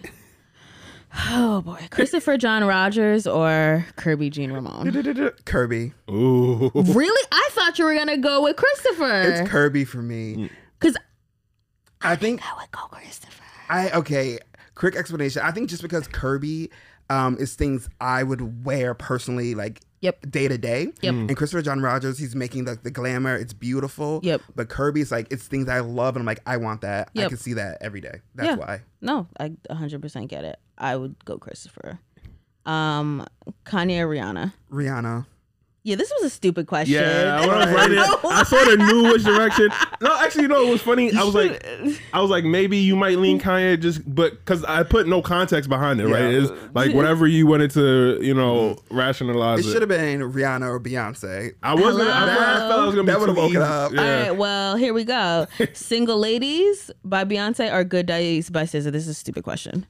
Oh boy. Christopher John Rogers or Kirby Jean Ramone? Kirby. Ooh. Really? I thought you were gonna go with Christopher. It's Kirby for me. Because I think I would go Christopher. okay. Quick explanation. I think just because Kirby is things I would wear personally, like day to day. Yep. And Christopher John Rogers, he's making the glamour. It's beautiful. Yep. But Kirby's like, it's things I love, and I'm like, I want that. I Yep. can see that every day. That's why. No, I 100% get it. I would go Christopher. Kanye or Rihanna? Rihanna. Yeah, this was a stupid question. Yeah, when I was writing it, I sort of knew which direction. No, actually, it was funny. I was like, maybe you might lean Kanye but because I put no context behind it, right? It's like whatever you wanted to, rationalize It should have been Rihanna or Beyonce. I wasn't. I felt I was gonna be That would've too woken easy. up. Yeah. All right, well, here we go. Single Ladies by Beyonce or Good Days by SZA? This is a stupid question.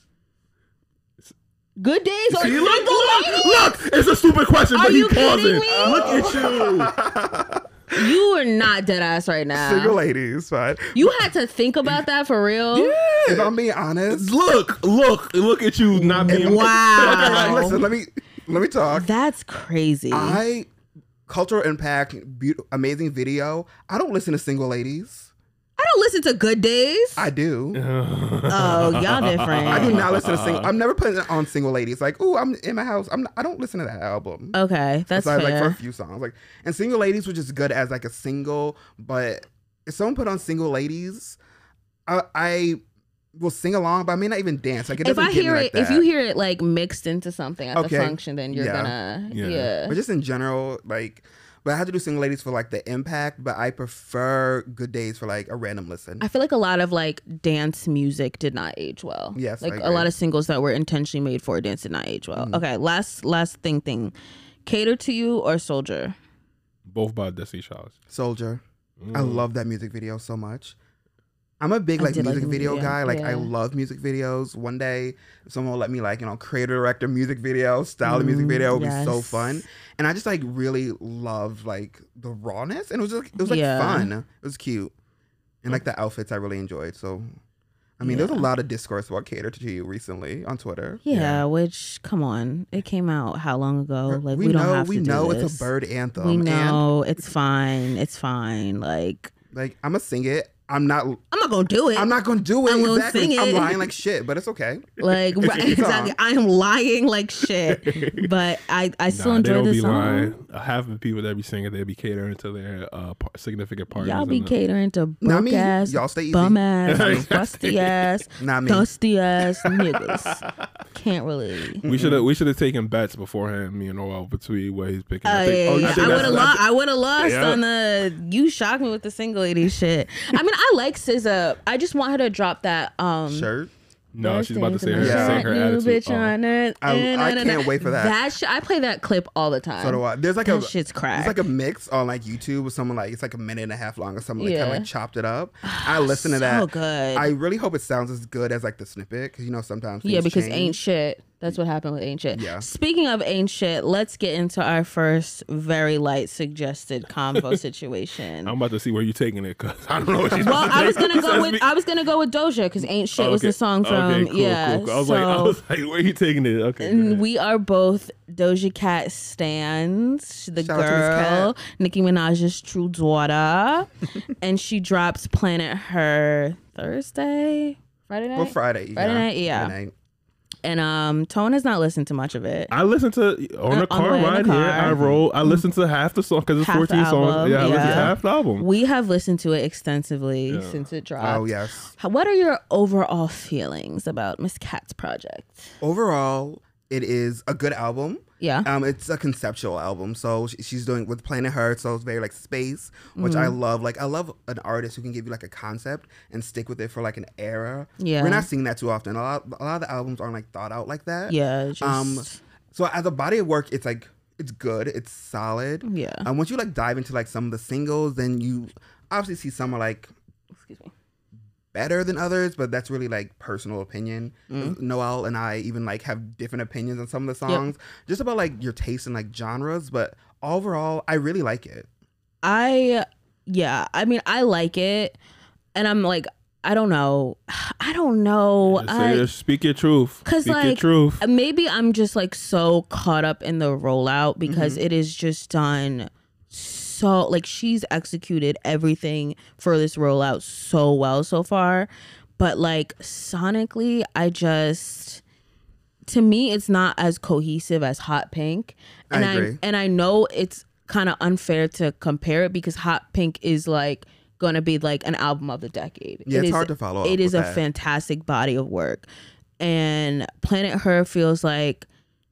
Good Days or See, Single Ladies? look, it's a stupid question, but Are he you paused kidding it. me? Look at you. You are not dead ass right now. Single ladies, fine. You had to think about that for real? If I'm being honest, Look at you not being. Wow. listen, let me talk. That's crazy. Cultural impact, amazing video. I don't listen to Single Ladies. I don't listen to Good Days. I do. Oh, y'all different. I do not listen to single. I'm never putting it on Single Ladies. Like, ooh, I'm in my house. I don't listen to that album. Okay, that's Besides, fair. like for a few songs, like, and Single Ladies was just good as like a single. But if someone put on Single Ladies, I will sing along, but I may not even dance. Like, it if doesn't I get hear me it, like that. if you hear it like mixed into something at the Okay. function, then you're Yeah. gonna Yeah. But just in general, like, but I had to do Single Ladies for like the impact. But I prefer Good Days for like a random listen. I feel like a lot of like dance music did not age well. Yes, like I a agree. lot of singles that were intentionally made for dance did not age well. Okay, last thing. Cater to You or Soldier? Both by Destiny Child. Soldier. I love that music video so much. I'm a big like did like music the video video, guy. Like I yeah. love music videos. One day, if someone will let me like creator director music video, style of music video, it would be so yes. fun. And I just like really love like the rawness, and it was like Yeah. fun. It was cute, and like the outfits I really enjoyed. So, I mean, there's a lot of discourse about Cater to You recently on Twitter. Yeah, which come on, it came out how long ago? Like we don't know have to do it's this. a bird anthem. We know it's fine. It's fine. Like Like I'm gonna sing it. I'm not gonna do it. I'm not gonna do it. I'm gonna Exactly. sing I'm it. lying like shit, but it's okay. Like right, your exactly. song. I am lying like shit, but I still They enjoy don't the be song. lying. Half of the people that be singing, they be catering to their significant partners. Y'all be and, catering to Not broke me. ass, Y'all stay easy. bum ass, rusty ass, Not me. dusty ass niggas. Can't really. We should have taken bets beforehand, me and Noel, between what he's picking. Yeah, you I think would that's- have lost. I would have lost Yeah. on the. You shocked me with the Single Lady shit. I mean, I like SZA. I just want her to drop that Shirt. No, she's about to say her, Yeah. sing her New attitude. bitch on it. I can't wait for that. I play that clip all the time. So do I. There's like That shit's There's crack. like a mix on like YouTube with someone like it's like a minute and a half long or something. Like kind Yeah. of like chopped it up. I listen to that. So good. I really hope it sounds as good as like the snippet because you know sometimes Yeah, things because change. Ain't Shit. That's what happened with Ain't Shit. Yeah. Speaking of Ain't Shit, let's get into our first very light suggested convo situation. I'm about to see where you're taking it because I don't know what she's Well, about to I was say. gonna go with Doja because Ain't Shit was Okay. the song from Okay, cool, yeah. cool. I was So like, where are you taking it? Okay. go and ahead. we are both Doja Cat stans. The Shout out to Miss girl, Cat. Nicki Minaj's true daughter, and she drops Planet Her Friday night. Well, Friday. Friday night, yeah. Friday night. And Tone has not listened to much of it. I listened to on the the car way in the ride here. car. I roll. I listened to half the song because it's Half the 14 songs. album, Yeah, I listened to yeah. half the album. We have listened to it extensively Yeah. since it dropped. Oh yes. What are your overall feelings about Miss Cat's project? Overall, it is a good album. Yeah. It's a conceptual album, so she's doing with Planet Her, so it's very like space, which I love. Like I love an artist who can give you like a concept and stick with it for like an era. Yeah. We're not seeing that too often. A lot of the albums aren't like thought out like that. Yeah. Just, So as a body of work, it's like it's good, it's solid. Yeah. Once you like dive into like some of the singles, then you obviously see some are like excuse me. better than others, but that's really like personal opinion. Mm-hmm. Noel and I even like have different opinions on some of the songs, just about like your taste in like genres. But overall, I really like it. I mean, I like it, and I'm like, I don't know. Speak your truth. Because Speak your like truth. maybe I'm just like so caught up in the rollout because it is just done so like she's executed everything for this rollout so well so far, but like sonically to me it's not as cohesive as Hot Pink, and I agree. I know it's kind of unfair to compare it because Hot Pink is like gonna be like an album of the decade. Yeah, it's is- hard to follow up It is with a that. fantastic body of work, and Planet Her feels like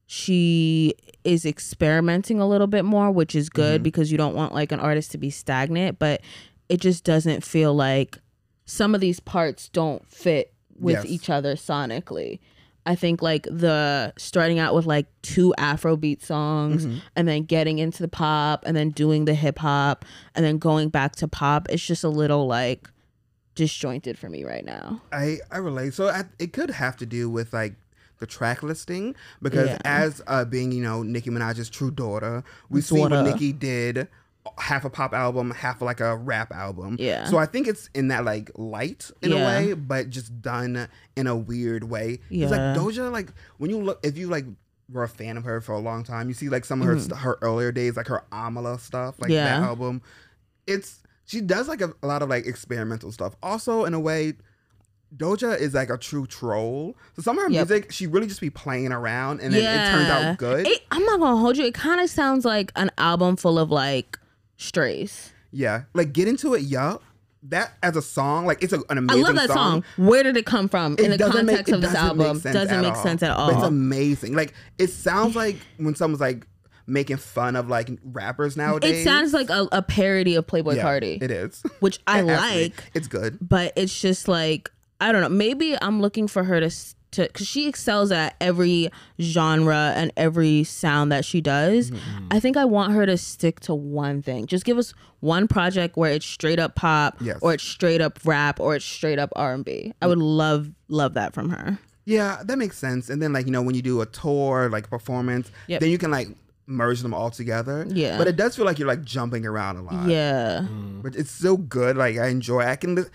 she is experimenting a little bit more, which is good because you don't want like an artist to be stagnant, but it just doesn't feel like some of these parts don't fit with Yes. each other sonically. I think like the starting out with like 2 Afrobeat songs and then getting into the pop and then doing the hip hop and then going back to pop, it's just a little like disjointed for me right now. I relate. So it could have to do with like the track listing because Yeah. as being Nicki Minaj's true daughter, we've seen what Nicki did. Half a pop album, half like a rap album. Yeah. So I think it's in that like light in a Yeah. way, but just done in a weird way. Yeah. It's like Doja, like when you look, if you like were a fan of her for a long time, you see like some of her her earlier days, like her Amala stuff, like Yeah. that album. She does like a lot of like experimental stuff. Also, in a way, Doja is like a true troll. So some of her music, she really just be playing around, and then it turns out good. I'm not gonna hold you. It kind of sounds like an album full of like strays. Yeah, like Get Into It, yup. That as a song, like it's an I amazing love that song. Where did it come from in the doesn't context it of this doesn't album? make sense Doesn't at make all. sense at But it's all. amazing. Like it sounds like when someone's like making fun of like rappers nowadays. It sounds like a parody of Playboy Yeah, Cardi, It is. which I It has to be. like. It's good. But it's just like I don't know. Maybe I'm looking for her to because she excels at every genre and every sound that she does. I think I want her to stick to one thing. Just give us one project where it's straight up pop, Yes. or it's straight up rap, or it's straight up R&B. I would love that from her. Yeah, that makes sense. And then like when you do a tour, like performance, Yep. then you can like merge them all together. Yeah. But it does feel like you're like jumping around a lot. Yeah. But it's so good. Like I enjoy.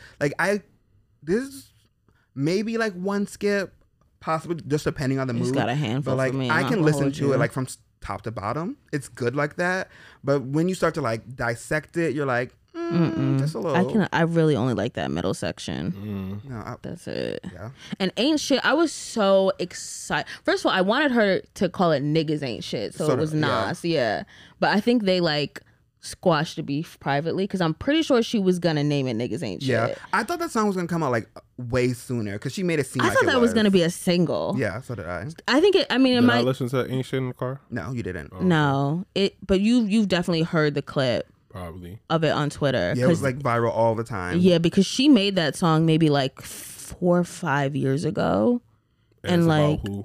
There's maybe like one skip, possibly just depending on the It's mood. got a handful But like for me. I I'm can not listen gonna to hold it you. like from top to bottom. It's good like that. But when you start to like dissect it, you're like, just a little. I really only like that middle section. No, That's it. yeah. And Ain't Shit, I was so excited. First of all, I wanted her to call it Niggas Ain't Shit, so it was Nas, yeah. But I think they like squashed the beef privately because I'm pretty sure she was gonna name it Niggas Ain't Shit. Yeah, I thought that song was gonna come out like way sooner because she made it seem. I like thought that was gonna be a single. Yeah, so did I. I think it. I mean, it Did I might. listen to Ain't Shit in the car? No, you didn't. No, it. But you've definitely heard the clip Probably. of it on Twitter. Yeah, it was like viral all the time. Yeah, because she made that song maybe like 4 or 5 years ago, and it's like about who?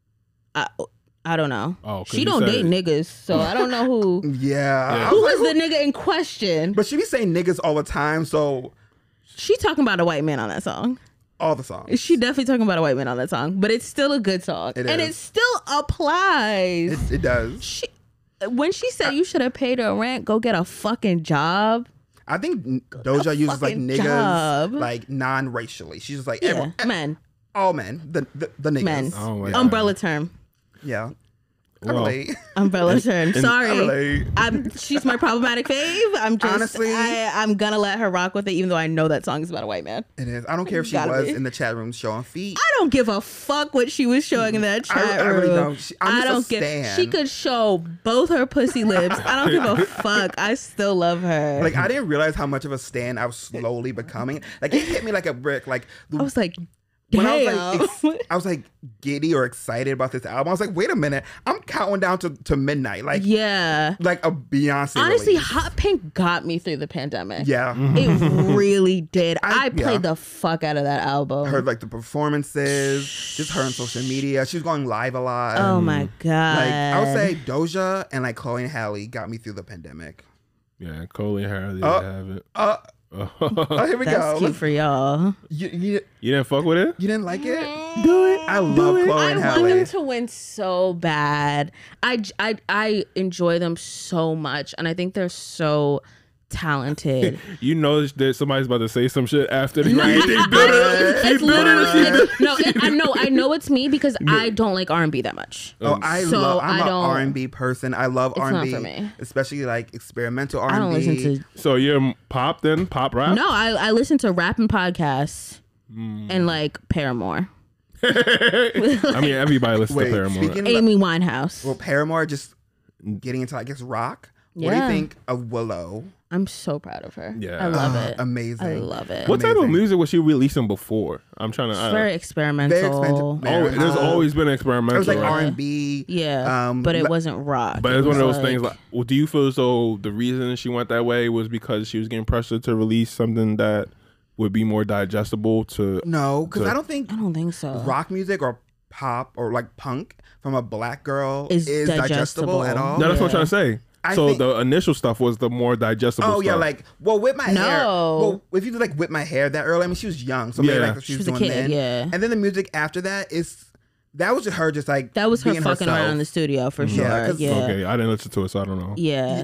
I don't know. Oh, 'cause she you don't said- date niggas, so I don't know who. Yeah. Who was the nigga in question? But she be saying niggas all the time, so She talking about a white man on that song. all the songs. She definitely talking about a white man on that song, but it's still a good song, It and is. it still applies. It does. When she said you should have paid her rent, go get a fucking job. I think Doja uses like fucking niggas job. like non-racially. She's just like Yeah, men, all men, the niggas. men. Oh my God. Umbrella term. Yeah. I Well, relate. Umbrella term. I Sorry. relate. She's my problematic fave. I'm just Honestly- I'm gonna let her rock with it, even though I know that song is about a white man. It is. I don't care if she Gotta was be. in the chat room showing feet. I don't give a fuck what she was showing in that chat I room. really don't. I'm I just a don't give. stan. She could show both her pussy lips. I don't give a fuck. I still love her. Like I didn't realize how much of a stan I was slowly becoming. Like it hit me like a brick. Like I was like, when damn. I was like giddy or excited about this album. I was like, wait a minute, I'm counting down to midnight. Like Yeah. like a Beyonce. Honestly, release. Hot Pink got me through the pandemic. Yeah. It really did. I yeah. played the fuck out of that album. Heard like the performances, just her on social media. She was going live a lot. Oh my god. Like I would say Doja and like Chloe and Halle got me through the pandemic. Yeah, Cole and Harley Oh. have it. Oh, here we that's go. cute for y'all. You You didn't fuck with it? didn't like it? Do it. I love Chloe I and want Halle. them to win so bad. I enjoy them so much, and I think they're so talented. You know that somebody's about to say some shit after the No, game. it's literally I know it's me because I don't like R&B that much. Oh, I'm I an don't- R&B person. I love It's not R&B, for me. especially like experimental R&B. I don't listen to. So you're pop then? Pop rap? No, I listen to rap and podcasts and like Paramore, I mean, everybody listens Wait, to Paramore. speaking of, Amy Winehouse. well, Paramore just getting into I guess rock. What do Yeah. you think of Willow? I'm so proud of her. Yeah. I love it. Amazing. I love it. What type of Amazing. music was she releasing before? I'm trying to. It's very experimental. Very expensive. Oh, there's always been experimental. It was like right? R&B. Yeah, but it wasn't rock. But It it's one of was those things like, well, do you feel as though the reason she went that way was because she was getting pressured to release something that would be more digestible to. No, because I don't think I don't think so. rock music or pop or like punk from a black girl Is is digestible at digestible. all. No, that's what I'm Yeah. trying to say. I So think- the initial stuff was the more digestible Oh stuff. yeah, like whip my hair. No. Well, if you like whip my hair that early, I mean she was young, so maybe Yeah. like she She was was a doing kid, then. yeah. And then the music after that that was just her just like That was her being fucking herself. around in the studio for sure. Yeah, Yeah, 'cause- Okay, I didn't listen to it, so I don't know. yeah.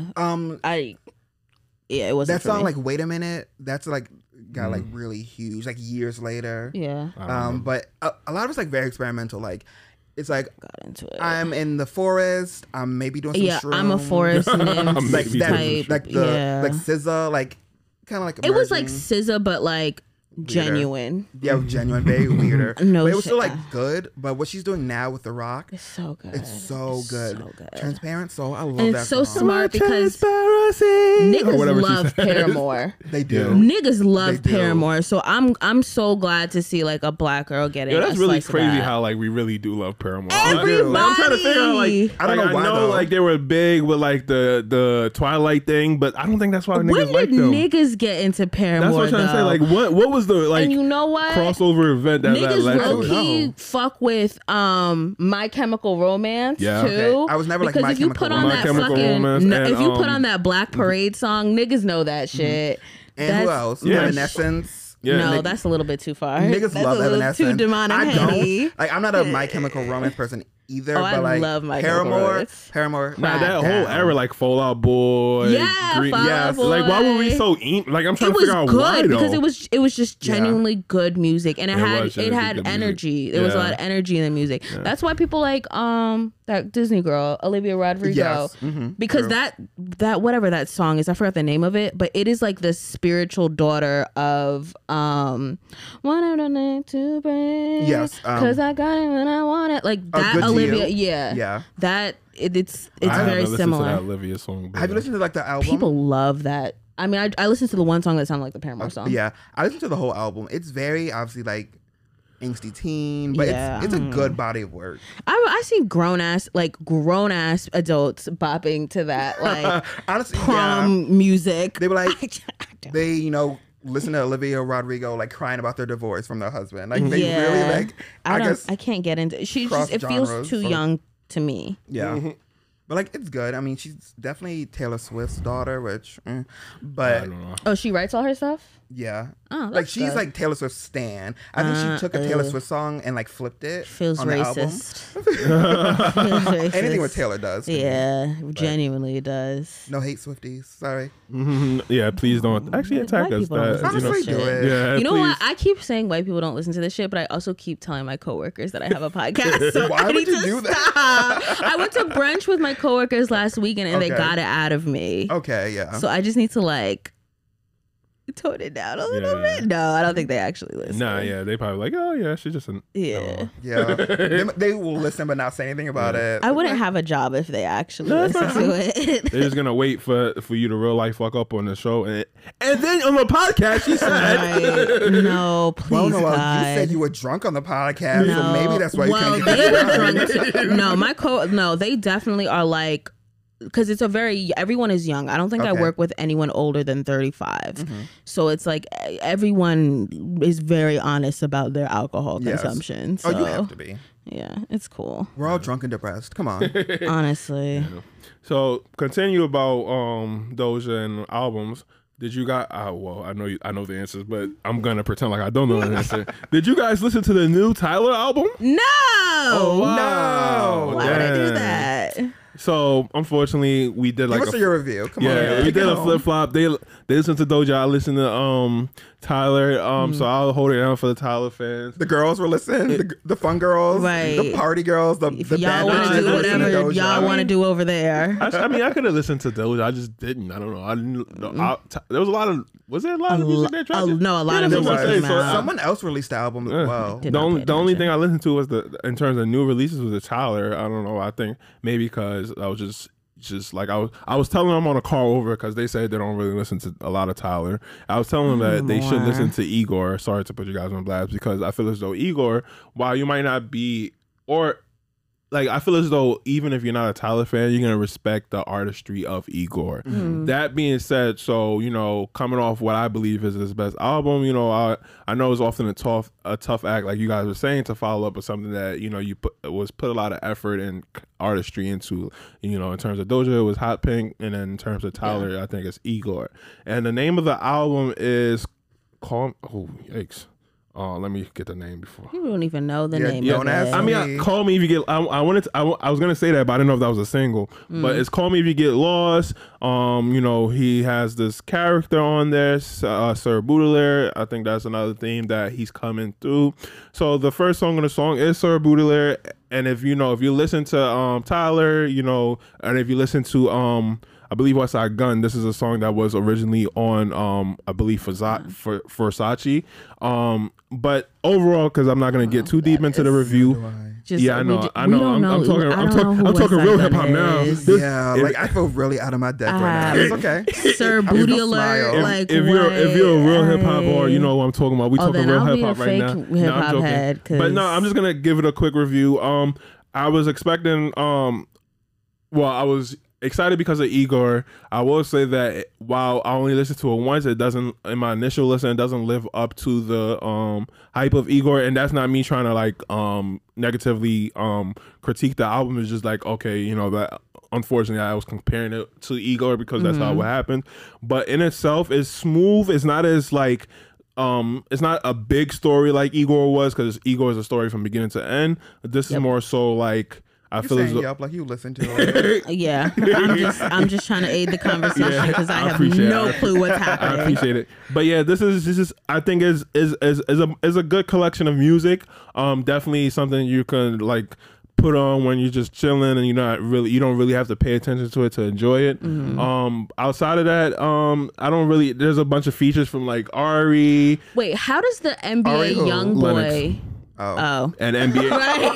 It wasn't That for song me. like Wait a Minute, that's like got like really huge like years later. Yeah, But a lot of it's like very experimental. Like it's like got into it. I'm in the forest. I'm maybe doing some yeah, I'm a shrooms. forest nymph like Maybe that, type. like the yeah, like SZA, like kind of like it was like emerging. SZA, but like genuine. Yeah, genuine, very weirder. No but it was shit. still like good. But what she's doing now with The Rock, It's so good. it's so good. So good. Transparent Soul, I love And that it's so song. smart because Transparency, or whatever niggas she love said. Paramore. They do. Niggas love They do. Paramore, so I'm so glad to see like a black girl getting. Yo, that's a really slice of crazy that. how like we really do love Paramore. Everybody. Like, I'm trying to figure out like I don't know why, know though. like they were big with like the Twilight thing, but I don't think that's why When niggas did like them. niggas get into Paramore? That's what I'm trying to say. though? Like what was the like and you know what? crossover event that Niggas led low to? key fuck with My Chemical Romance Yeah. too. Okay. I was never like because My if you Chemical put on Romance. that My Chemical fucking Romance and, if you put on that Black Parade song, niggas know that shit. And who else? Yeah. Evanescence. Yeah. No, Nigg- that's a little bit too far. Niggas that's love a little Evanescence. too demonic I heavy. don't. Like I'm not a My Chemical Romance person either. Oh, but I like love My Chemical Romance. Paramore. Nah, that whole down. era, like Fall Out Boy, Yeah, Green, Fall Out yes. Boy. Like, why were we so like? I'm trying It to figure was out why good because though. it was just Yeah. genuinely good music, and it It had was genuinely had good music. energy. There was a lot Yeah. of energy in the music. That's why people like that Disney girl Olivia Rodrigo Yes. Mhm. because True. that whatever that song is, I forgot the name of it, but it is like the spiritual daughter of One of the Night to Break. Yes, because I got it when I want it. Like that Good to Olivia, You. yeah, Yeah. that it's I haven't very listened similar. to that Olivia song. but- Have you listened to like the album? People love that. I mean, I listened to the one song that sounded like the Paramore song. Yeah, I listened to the whole album. It's very obviously like angsty teen, but Yeah. it's a good body of work. I see grown ass adults bopping to that like Honestly, prom music. They were like, they listen to Olivia Rodrigo like crying about their divorce from their husband. Like they really like. I can't get into. She just it feels too young to me. Yeah. But like it's good. I mean, she's definitely Taylor Swift's daughter, which, but Oh, she writes all her stuff. yeah, Oh, like she's good. like Taylor Swift's stan. I think she took a Taylor Swift song and like flipped it. Feels on racist. The album. Feels racist. Anything what Taylor does. to me. Yeah, genuinely does. No hate Swifties. Sorry. Yeah, please don't actually attack White us. people don't That, listen to Honestly, this do shit. it. yeah, You know please. what? I keep saying white people don't listen to this shit, but I also keep telling my coworkers that I have a podcast. So Why I would need you to do that? stop. I went to brunch with my coworkers last weekend and they Okay. got it out of me. Okay. Yeah. So I just need to like tone it down a little Yeah. bit. No, I don't think they actually listen. Nah, yeah, they probably like, oh yeah, she's just an Yeah. yeah. They will listen but not say anything about it. I wouldn't have a job if they actually listen to it. They're just gonna wait for you to real life fuck up on the show, and then on the podcast she said, Right. No, please, Well, no, God. you said you were drunk on the podcast, so No. maybe that's why you well, can't they get were it drunk. No, they definitely are like, because it's a very, everyone is young. I don't think I Okay. work with anyone older than 35. Mm-hmm. So it's like everyone is very honest about their alcohol Yes. consumption. Oh, So you have to be. yeah, it's cool. We're all drunk and depressed. Come on. Honestly. So continue about Doja and albums. Did you guys? Well, I know the answers, but I'm gonna pretend like I don't know the answer. Did you guys listen to the new Tyler album? No. Oh, no. Why would I do Damn. that? So unfortunately, we did like Give us your review. Come on. yeah, we Take did it a home. flip flop. They listened to Doja. I listened to Tyler. So I'll hold it down for the Tyler fans. The girls were listening. The fun girls. Right. The party girls. If The y'all bad want to bitches do were listening to whatever Doja. y'all want to do over there. I mean, I could have listened to Doja. I just didn't. I don't know. I didn't. There was a lot of. Was there a lot of music that dropped? No, a lot of that's music what I'm saying. came So out. Someone else released the album as well. Did The not only, pay the only attention. thing I listened to was in terms of new releases was the Tyler. I don't know. I think maybe because I was just like I was telling them on a call over because they said they don't really listen to a lot of Tyler. I was telling them that they should listen to Igor. Sorry to put you guys on blast because I feel as though Igor, while you might not be or like I feel as though even if you're not a Tyler fan, you're gonna respect the artistry of Igor. That being said, so coming off what I believe is his best album, I know it's often a tough act, like you guys were saying, to follow up with something that you put a lot of effort and artistry into. In terms of Doja, it was Hot Pink, and then in terms of Tyler, I think it's Igor. And the name of the album is Call. Oh yikes! Let me get the name before. You don't even know the Yeah, name don't of ask it. I mean, Call Me If You Get. I was gonna say that, but I didn't know if that was a single. But it's Call Me If You Get Lost. He has this character on there, Sir Baudelaire. I think that's another theme that he's coming through. So the first song on the song is Sir Baudelaire, and if you listen to Tyler, and if you listen to I believe West Side Gun, this is a song that was originally on I believe Versace. But overall, because I'm not gonna get too deep into the review. Just, Yeah, I know. we I know. don't I'm talking. I I'm don't know talking. who I'm talking West real Side hip hop Gun now. is. Yeah, like I feel really out of my depth right now. It's okay. Sir I'm gonna Booty smile. Alert. If- Like if you're a real hip hop or you why? know what I'm talking about, we talking then real I'll hip be a hop right fake now. hip No, I'm hop joking. head, But no, 'cause- I'm just gonna give it a quick review. I was expecting I was excited because of Igor. I will say that while I only listened to it once, it doesn't, in my initial listen, it doesn't live up to the hype of Igor. And that's not me trying to like negatively critique the album. It's just like, okay, that unfortunately I was comparing it to Igor because that's not what happened. But in itself, it's smooth. It's not as like it's not a big story like Igor was, because Igor is a story from beginning to end. This is more so like I You feel as saying though yup like you listen to it. Yeah, I'm just trying to aid the conversation because I have appreciate no it. clue what's I happening. appreciate it. But yeah, this is I think is a good collection of music. Definitely something you can like put on when you're just chilling and you don't really have to pay attention to it to enjoy it. Outside of that, I don't really. There's a bunch of features from like Ari Wait, how does the NBA Ari who? young boy? Lennox. Oh, and NBA.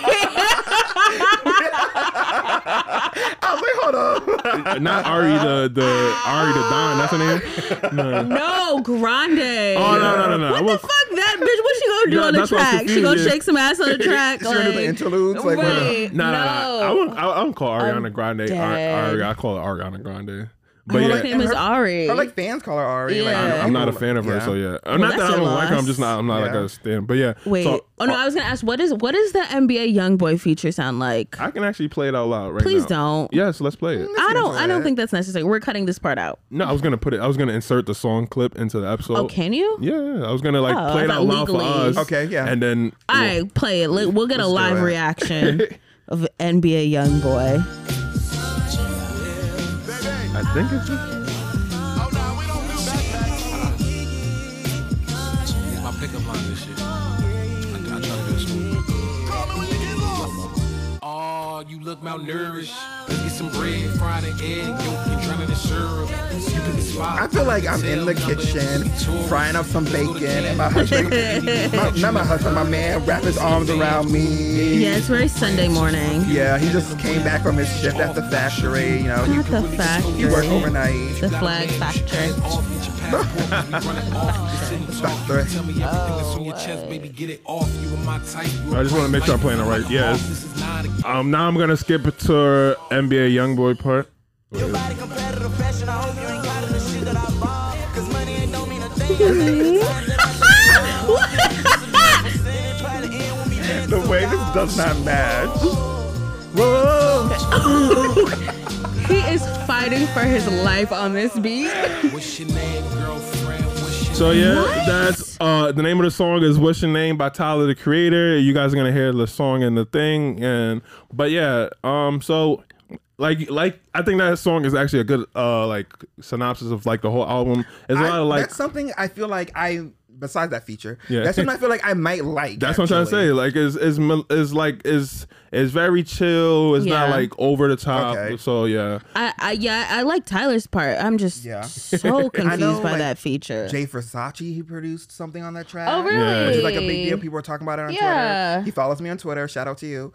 I was like, hold up. Not Ari the Ari the Don. That's her name. No. no, Grande. Oh no! What the fuck that bitch? What she gonna do Yeah, on the that's what I'm track? She gonna confused, yeah. shake some ass on the track? She's gonna do the like, interludes. Like, wait, Nah, no. I don't call Ariana Grande. dead. I call it Ariana Grande. But Her yeah, name is Ari. Her like fans call her Ari. Like, Yeah. I'm not a fan of her, so yeah. Not that's that I your don't like her. I'm loss. just not. I'm not like Yeah. a stan. But yeah. Wait. So, I was gonna ask what is the NBA YoungBoy feature sound like? I can actually play it out loud right Please now. don't. Yes, let's play it. I don't into it. think that's necessary. We're cutting this part out. No, I was gonna put it. I was gonna insert the song clip into the episode. Oh, can you? Yeah, I was gonna like Oh, play I it out thought loud for legally. us. Okay, yeah. And then All right, play it. We'll get a Let's do live it. reaction of NBA YoungBoy. I think it's. My pickup line this shit. I try to do it smooth. Oh, you look malnourished. Let's get some bread, fried an egg, yolk, and drown it in syrup. You pick a spot. I feel like I'm in the kitchen frying up some bacon, and my husband, my man, wrap his arms around me. Yeah, it's very Sunday morning. Yeah, he just came back from his shift at the factory. You know, Not the he factory. worked overnight. The flag factory. Factory. Tell me everything that's on your chest, baby. Get it off. You and my type. I just want to make sure I'm playing it right. Yes. Now I'm gonna skip it to NBA YoungBoy part. Your body competitive fashion. I hope you ain't got the shit that I bought. Cause money ain't don't mean a thing. The way this does not match. Whoa. He is fighting for his life on this beat. What's your name, girlfriend? What's your So yeah, that's the name of the song is "What's Your Name" by Tyler the Creator. You guys are gonna hear the song and the thing, but yeah, so like I think that song is actually a good like synopsis of like the whole album. There's a lot of like that's something I feel like besides that feature, Yeah. that's something I feel like I might like. that's what I'm trying to say. Like is very chill. It's not Yeah. like over the top. Okay. So yeah, I like Tyler's part. I'm just Yeah. so confused by like, that feature. Jay Versace, he produced something on that track. Oh, really? Yeah. Which is like a big deal. People were talking about it on Yeah. Twitter. He follows me on Twitter. Shout out to you.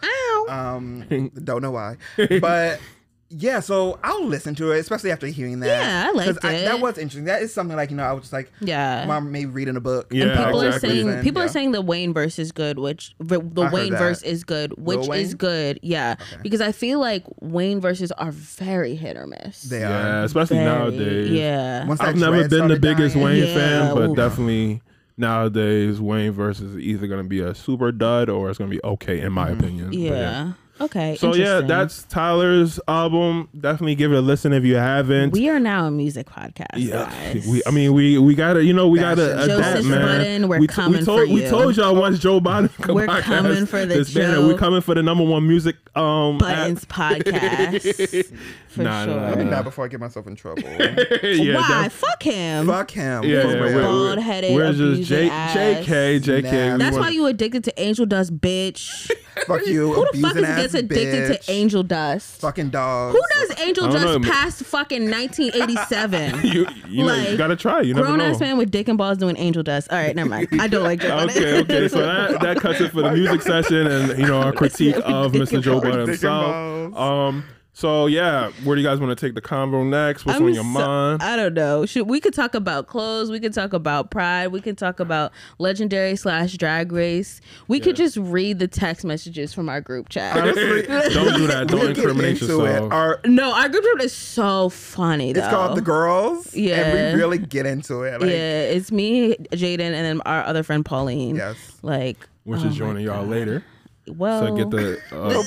Ow. Don't know why, but yeah. So I'll listen to it, especially after hearing that. Yeah, I liked 'Cause it. that was interesting. That is something like I was just like, Yeah. mom maybe reading a book. Yeah, People exactly. are saying the Wayne verse is good, which the heard Wayne that. verse is good, which Lil Wayne? is good. Yeah, because I feel like Wayne verses are very hit or miss. They yeah, are. especially Very, nowadays. Yeah. Once that I've never dread been the started biggest dying- Wayne Yeah, fan, but oof. definitely nowadays Wayne versus is either gonna be a super dud or it's gonna be okay in my opinion. But Yeah. Okay. So yeah, interesting. that's Tyler's album. Definitely give it a listen if you haven't. We are now a music podcast, yeah, guys. we gotta, we gotta Fashion. adapt, Joseph man. Budden, we're we coming told, for We you. told y'all once Joe Biden. We're podcast coming for the is banned, Joe we're coming for the #1 music Buttons app. podcast for Nah, sure. nah, Let me nah. not before I get myself in trouble. Yeah, Why? def- Fuck him. Fuck him. Yeah, For yeah, real. Bald-headed, we're just abusing ass. JK. Nah. we That's want- why you addicted to angel dust, bitch. Fuck you. Who the fuck abusing gets ass addicted bitch. to angel dust? Fucking dogs. Who does angel I don't dust know. past fucking 1987? you know, Like, you gotta try. You never Grown know. ass man with dick and balls doing angel dust. All right, never mind. I don't like Joe Budden. Okay. So that cuts it for the music session and our critique of Mr. Joe Budden Dick and himself. balls. So yeah, where do you guys want to take the convo next? What's on your mind? I don't know. We could talk about clothes. We could talk about pride. We could talk about legendary / drag race. We could just read the text messages from our group chat. Honestly, Don't do that. Don't we'll get incriminate into it. yourself. No, our group chat is so funny though. It's called The Girls. Yeah. And we really get into it. Like, Yeah, it's me, Jaden, and then our other friend Pauline. Yes. Like, Which oh is joining my y'all God. later. Well, So get the.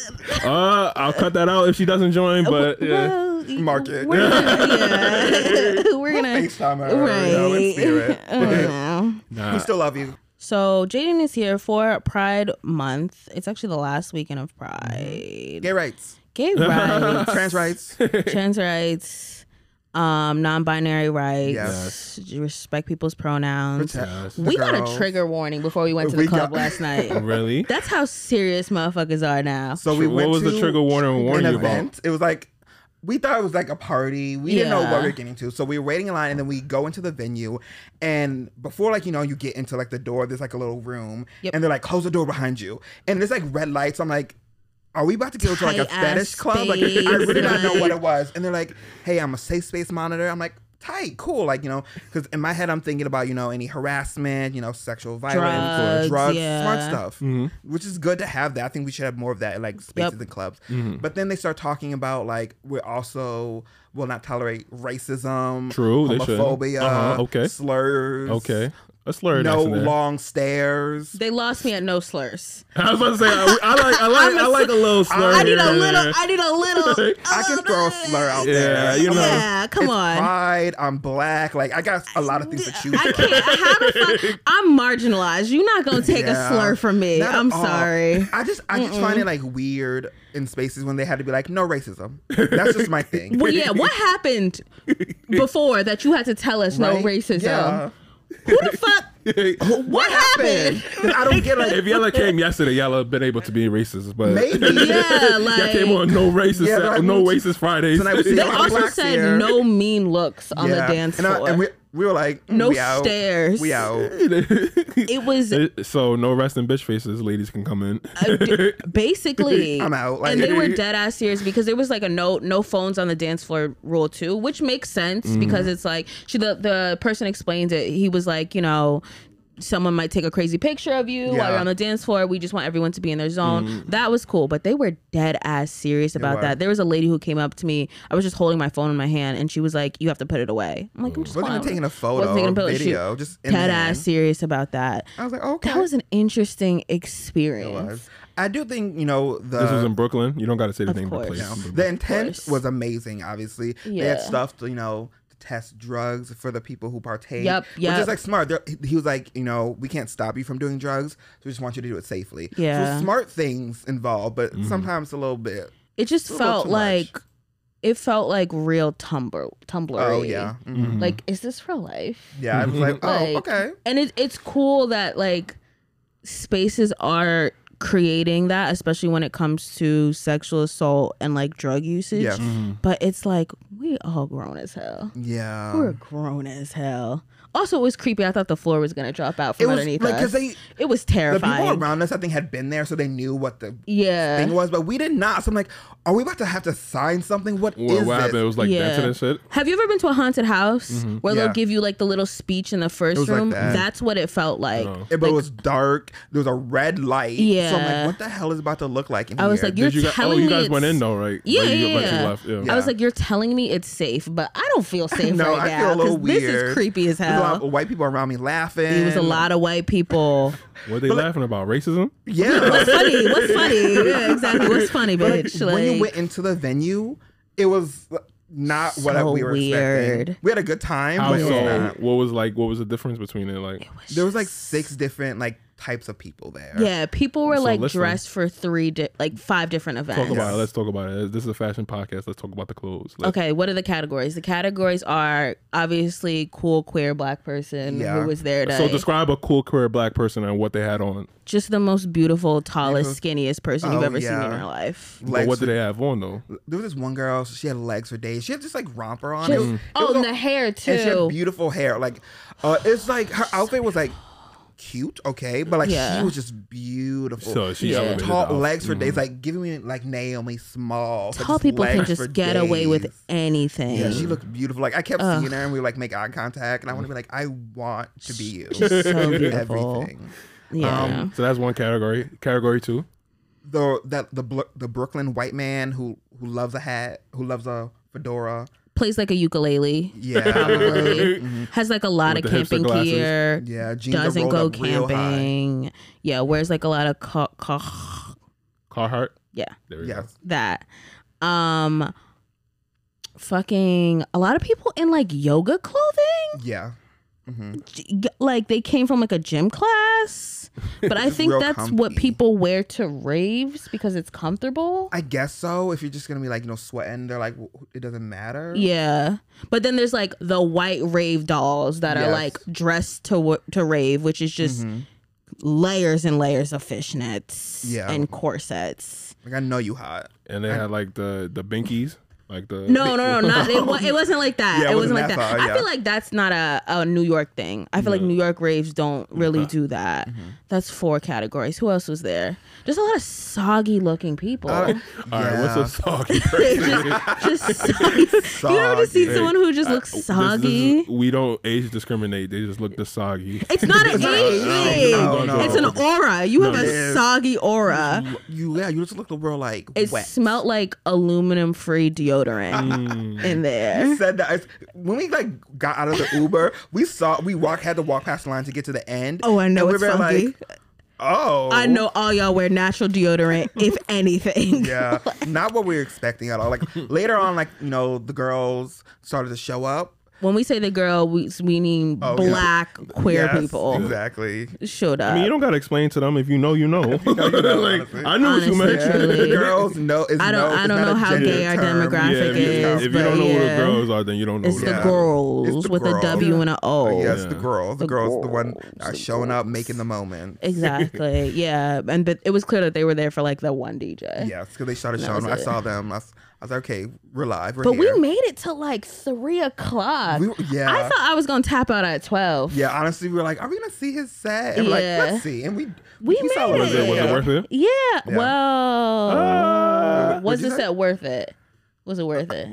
I'll cut that out if she doesn't join. But yeah. well, Mark it. We're gonna, we're gonna FaceTime her. right. You know, in spirit. I don't know. Nah. We still love you. So Jaden is here for Pride Month. It's actually the last weekend of Pride. Gay rights. Gay rights, Trans rights. trans rights, non-binary rights. Yes. Respect people's pronouns. Protect the We got a girls. trigger warning before we went to the We club got- last night. Really? That's how serious motherfuckers are now. So we What went was to the trigger warning warning an you about? event. It was like, we thought it was like a party. We didn't know Yeah. what we were getting to. So we were waiting in line and then we go into the venue. And before you get into like the door, there's like a little room. Yep. And they're like, close the door behind you. And there's like red lights. I'm like, are we about to go to like a Tight-ass fetish club? Like, I space, really didn't know like- what it was. And they're like, hey, I'm a safe space monitor. I'm like, tight, cool. Like, you know, because in my head I'm thinking about, you know, any harassment, you know, sexual violence, drugs, smart stuff, which is good to have that. I think we should have more of that in like spaces and clubs. But then they start talking about like we also will not tolerate racism, homophobia, slurs. A slur. No long stares. They lost me at no slurs. I was about to say I like a little slur. I need a little. I can throw a slur out there. You know. Yeah, come on. Pride. I'm black. Like I got a lot of things to choose. I can't. I'm marginalized. You're not gonna take a slur from me. I'm sorry. I just find it like weird in spaces when they had to be like, no racism. That's just my thing. Well, yeah. What happened before that you had to tell us no racism? Yeah. Who the fuck? What happened? I don't get like if y'all came yesterday, y'all have been able to be racist, but maybe yeah, like y'all came on no racist, no racist Fridays. They also said no mean looks on the dance floor. And we were like, no we out. stares. We out. It was so no resting bitch faces. Ladies can come in. Basically, I'm out. Like, and they were dead ass serious because there was like a no phones on the dance floor rule too, which makes sense because it's like the person explains it. He was like, you know, someone might take a crazy picture of you while you're on the dance floor. We just want everyone to be in their zone. That was cool, but they were dead ass serious about that. There was a lady who came up to me. I was just holding my phone in my hand, and she was like, "You have to put it away." I'm like, "I'm just wasn't taking a photo or video, just in dead ass serious about that." I was like, "Okay." That was an interesting experience. I do think, you know, this was in Brooklyn. You don't got to say the name of the place. No. The intent was amazing. Obviously, they had stuff to, you know, test drugs for the people who partake. Which is like smart. He was like, you know, we can't stop you from doing drugs, so we just want you to do it safely. So smart things involved, but sometimes a little bit. It just felt like real Tumblr. Oh yeah. Like, is this real life? Yeah, I was like, oh, okay. And it's cool that like spaces are creating that, especially when it comes to sexual assault and like drug usage. But it's like, we all grown as hell. Yeah, we're grown as hell. Also, it was creepy. I thought the floor was gonna drop out from underneath us. It was terrifying. The people around us, I think, had been there, so they knew what the thing was, but we did not. So I'm like, are we about to have to sign something? What happened? It was like dancing and shit. Have you ever been to a haunted house where they'll give you like the little speech in the first room? Like that. That's what it felt like. But it was dark. There was a red light. Yeah. So I'm like, what the hell is about to look like in here? I was like, you guys went in though, right? Yeah. I was like, you're telling me it's safe, but I don't feel safe right now. I feel a little weird. This is creepy as hell. There's a lot of white people around me laughing. There was a lot of white people. What are they laughing about? Racism? Yeah. What's funny? Yeah, exactly. What's funny, bitch? Like, when you went into the venue, it was not what we were expecting. We had a good time. How so? What was the difference between it? Like, there was like 6 different like types of people there. Yeah, people were like dressed for 5 different events. Talk about it. Let's talk about it. This is a fashion podcast. Let's talk about the clothes. Okay, what are the categories? The categories are obviously cool queer black person who was there to... So describe a cool queer black person and what they had on. Just the most beautiful, tallest, skinniest person you've ever seen in your life. But what did they have on though? There was this one girl, she had legs for days. She had just like romper on. And the hair too. And she had beautiful hair. Like it's like her outfit was like cute, okay, but like she was just beautiful. So she elevated tall legs for days, like giving me like Naomi Small. Tall people can just get away with anything. Yeah, she looked beautiful. Like I kept seeing her, and we would like make eye contact, and I want to be like, I want to be you. Just so beautiful. Everything. Yeah. So that's one category. Category 2. The Brooklyn white man who loves a hat, who loves a fedora. Plays like a ukulele. Yeah. Probably. Has like a lot of camping gear. Yeah. Jeans doesn't go camping. Yeah. Wears like a lot of Carhartt. Yeah. There we go. That. Fucking a lot of people in like yoga clothing. Yeah. Like they came from like a gym class, but I think that's comfy. What people wear to raves because it's comfortable. I guess so. If you're just gonna be like, sweating, they're like, it doesn't matter. Yeah, but then there's like the white rave dolls that are like dressed to rave, which is just layers and layers of fishnets and corsets. Like I know you hot. And they had like the binkies. Like the No, not it wasn't like that. Yeah, it wasn't like that. far, I yeah. feel like that's not a New York thing. I feel like New York raves don't really do that. That's 4 categories. Who else was there? Just a lot of soggy looking people. All right, what's a soggy just soggy. You ever just see someone who just looks soggy? We don't age discriminate. They just look the soggy. It's not an age thing. No. It's an aura. You have it a is. soggy aura. You just look the world like It wet. smelled like aluminum free deodorant in there. Said that when we like got out of the Uber, had to walk past the line to get to the end. Oh, I know and it's we were funky. like, oh, I know all y'all wear natural deodorant, if anything. Yeah, not what we were expecting at all. Like later on, like the girls started to show up. When we say the girl, we mean black queer Yes, people exactly. showed up. I mean, you don't gotta explain to them if you know, you know. you know, Like, honestly. I know what you Honestly, meant. truly. The girls know. I don't know how gay our demographic is. If you but don't know who the yeah. girls are, then you don't know. It's who the Yeah. girls It's the with a girls. W and a O. Yes, Yeah. the girls. The girls, the one are showing up, girls. making the moment. Exactly. Yeah, but it was clear that they were there for like the one DJ. Yes, because they started That showing. was I it. saw them. I was like, okay, we're live. We're But here. we made it to like 3 o'clock. Yeah. I thought I was gonna tap out at 12. Yeah, honestly, we were like, are we gonna see his set? And we're like, Yeah. let's see. And we saw made what Was it worth it? Yeah. Yeah. Well, was What'd you the say? set worth it? Was it worth it?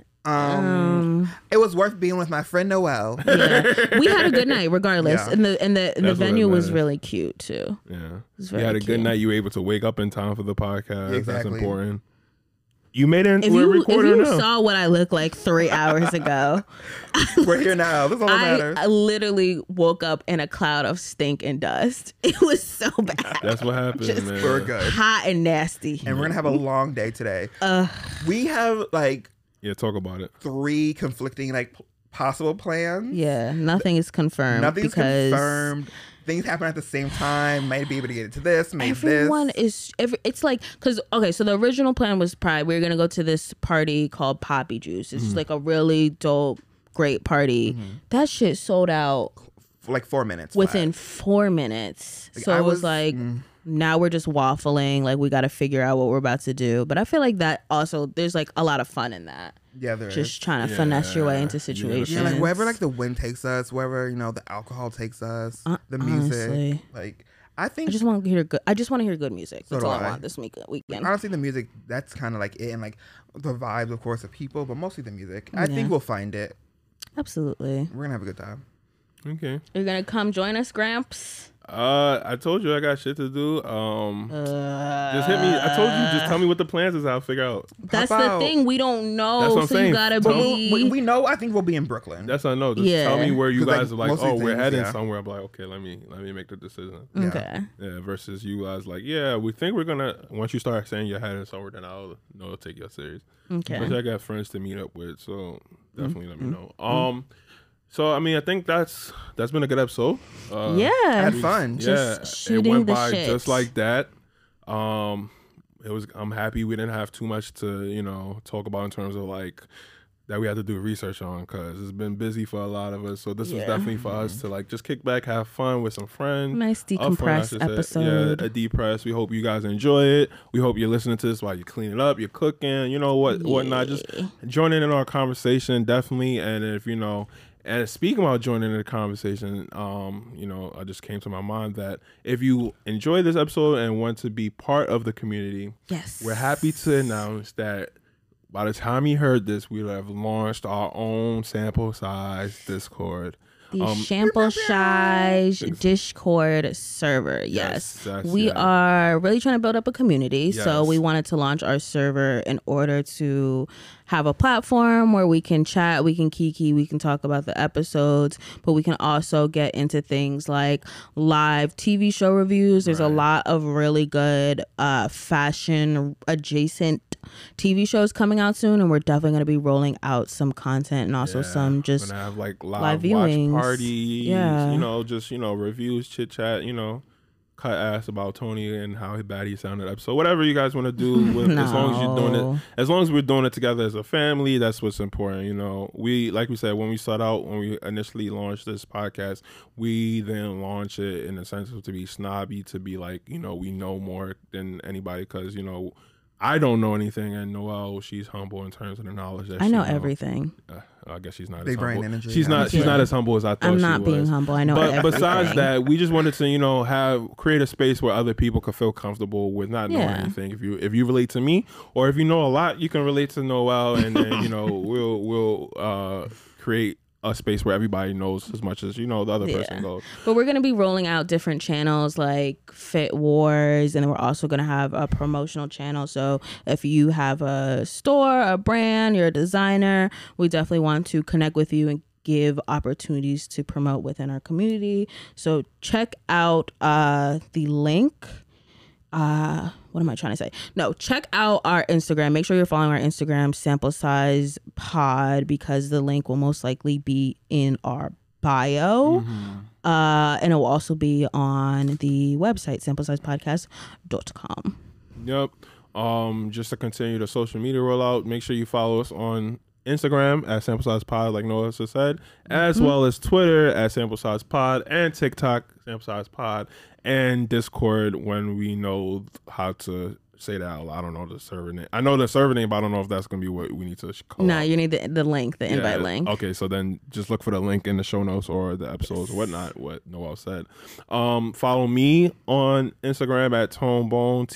It was worth being with my friend Noelle. Yeah. We had a good night, regardless, Yeah. and the That's what venue was matters. really cute too. Yeah, was you very had a good cute. night. You were able to wake up in time for the podcast. That's Exactly. important. You made it. If We're you recording now. saw what I looked like 3 hours ago, We're here now. That's all that matters. I literally woke up in a cloud of stink and dust. It was so bad, That's what happened, man. We're good. hot and nasty. And we're gonna have a long day today. We have like Yeah, talk about it. 3 conflicting possible plans. Yeah, nothing is confirmed. Nothing's because confirmed. Things happen at the same time. Might be able to get into this. Maybe everyone this. it's like, because okay, so the original plan was Pride. We were gonna go to this party called Poppy Juice. It's just like a really dope, great party. That shit sold out For like 4 minutes. within 4 minutes. Like, So I it was was- like, now we're just waffling. Like, we got to figure out what we're about to do. But I feel like that also, there's like a lot of fun in that. Yeah, there Just is. trying to finesse your way into Yeah. situations. Yeah, like wherever like the wind takes us, wherever the alcohol takes us, the music. honestly. Like I think I just want to hear good. I just want to hear good music. That's do all I I. want this weekend. honestly the music, that's kind of like it, and like the vibes, of course, of people, but mostly the music. I think we'll find it. Absolutely. We're gonna have a good time. Okay. You're gonna come join us, Gramps? I told you I got shit to do. Just hit me. I told you, just tell me what the plans is. I'll figure out. That's Pop the out. thing. We don't know. That's what I'm so saying. you gotta But be. We know. I think we'll be in Brooklyn. That's what I know. Just Yeah. tell me where you 'Cause, like, guys are like, mostly oh, we're things, heading yeah. somewhere. I'm like, okay, let me make the decision. Yeah. Okay. Yeah, versus you guys like, yeah, we think we're gonna. Once you start saying you're heading somewhere, then I'll know to take you serious. Okay. Especially I got friends to meet up with, so definitely let me know. So I mean, I think that's been a good episode. Yeah. Had fun. Yeah, Just it shooting went the by shit. just like that. It was. I'm happy we didn't have too much to talk about in terms of like that we had to do research on, because it's been busy for a lot of us. So this was Yeah. definitely for us to like just kick back, have fun with some friends. Nice Up front, I decompressed should say. episode. Yeah, a depress. We hope you guys enjoy it. We hope you're listening to this while you're cleaning up, you're cooking, whatnot. Just joining in our conversation, definitely. And if and speaking about joining in the conversation, I just came to my mind that if you enjoy this episode and want to be part of the community, Yes. we're happy to announce that by the time you heard this, we'll have launched our own sample size Discord. The Sample Size Discord server. Yes. that's- We yeah. are really trying to build up a community. So Yes. we wanted to launch our server in order to have a platform where we can chat, we can kiki, we can talk about the episodes, but we can also get into things like live TV show reviews. There's a lot of really good fashion adjacent TV shows coming out soon, and we're definitely going to be rolling out some content and also some just gonna have like live live watch viewings. parties, Yeah. just reviews, chit chat, cut ass about Tony and how bad he sounded episode. Whatever you guys want to do, as long as you're doing No. it, as long as we're doing it together as a family, that's what's important. We, like we said, when we initially launched this podcast, we then launch it in the sense of to be snobby, to be like, we know more than anybody, because I don't know anything, and Noelle, she's humble in terms of the knowledge that I know she everything. I guess she's not Big as humble. brain energy. She's not as humble as I thought. I'm not she being was. humble. I know But everything. besides that, we just wanted to, create a space where other people could feel comfortable with not knowing anything. If you relate to me, or if you know a lot, you can relate to Noelle, and then we'll create a space where everybody knows as much as the other person knows. But we're gonna be rolling out different channels like Fit Wars, and then we're also gonna have a promotional channel. So if you have a store, a brand, you're a designer, we definitely want to connect with you and give opportunities to promote within our community. So check out the link. What am I trying to say? No, check out our Instagram. Make sure you're following our Instagram, Sample Size Pod, because the link will most likely be in our bio. And it will also be on the website, samplesizepodcast.com. Yep. Just to continue the social media rollout, make sure you follow us on Instagram at Sample Size Pod, like Noah just said, as well as Twitter at Sample Size Pod, and TikTok Sample Size Pod, and Discord when we know how to say that out loud. I don't know the server name. I know the server name, but I don't know if that's gonna be what we need to call. No, you need the link, the invite link. Okay, so then just look for the link in the show notes or the episodes or whatnot, what Noel said. Follow me on Instagram at ToneBone,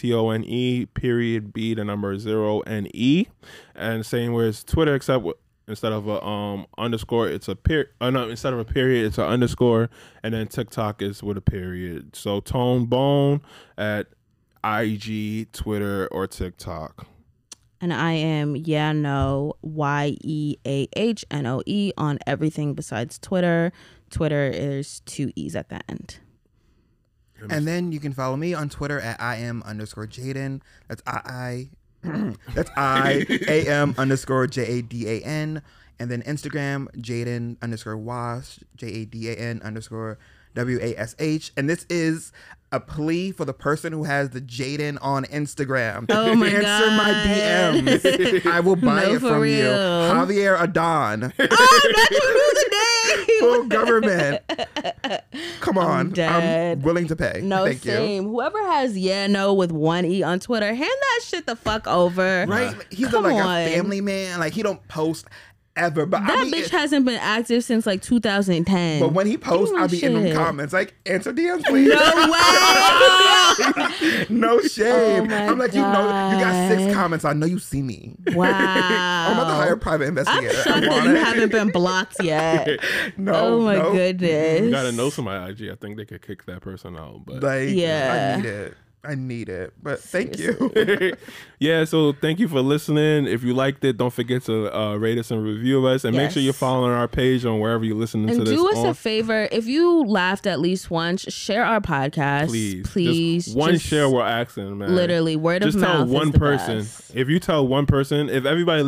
TONE_B_0NE, and same with Twitter, except instead of a underscore, it's a instead of a period, it's an underscore, and then TikTok is with a period. So ToneBone at IG, Twitter, or TikTok. And I am YeahKnow, YeahKnow on everything besides Twitter. Twitter is 2 E's at the end. And then you can follow me on Twitter at IM_Jaden. That's that's IAM_JADAN. And then Instagram, Jaden_Wash, JADAN_WASH. And this is a plea for the person who has the Jaden on Instagram. Oh my Answer God. my DMs. I will buy No, it for from real. you. Javier Adon. Oh, that's the name. Full government. Come on. dead. I'm willing to pay. No, Thank same. you. Whoever has YeahKnow with 1 E on Twitter, hand that shit the fuck over. Right? He's Come like on. a family man. Like, he don't post ever. But That I mean, bitch hasn't been active since like 2010. but when he posts, Give me I'll be in the shit. comments like, answer DMs, please. No way. No shame. Oh my I'm like, you got 6 God. comments. I know you see me. Wow. I'm about to hire a private I'm investigator. shocked I that want you it. haven't been blocked yet. No. Oh my no. goodness. You gotta know somebody IG. I think they could kick that person out. But Like, Yeah. I need it. But thank you. yeah, so thank you for listening. If you liked it, don't forget to rate us and review us, and make sure Yes. you're following our page on wherever you're listening to And this. do us on. a favor. If you laughed at least once, share our podcast. Please. Just one share we're asking, man. Literally, word just of tell mouth one is the person. best. If you tell one person, if everybody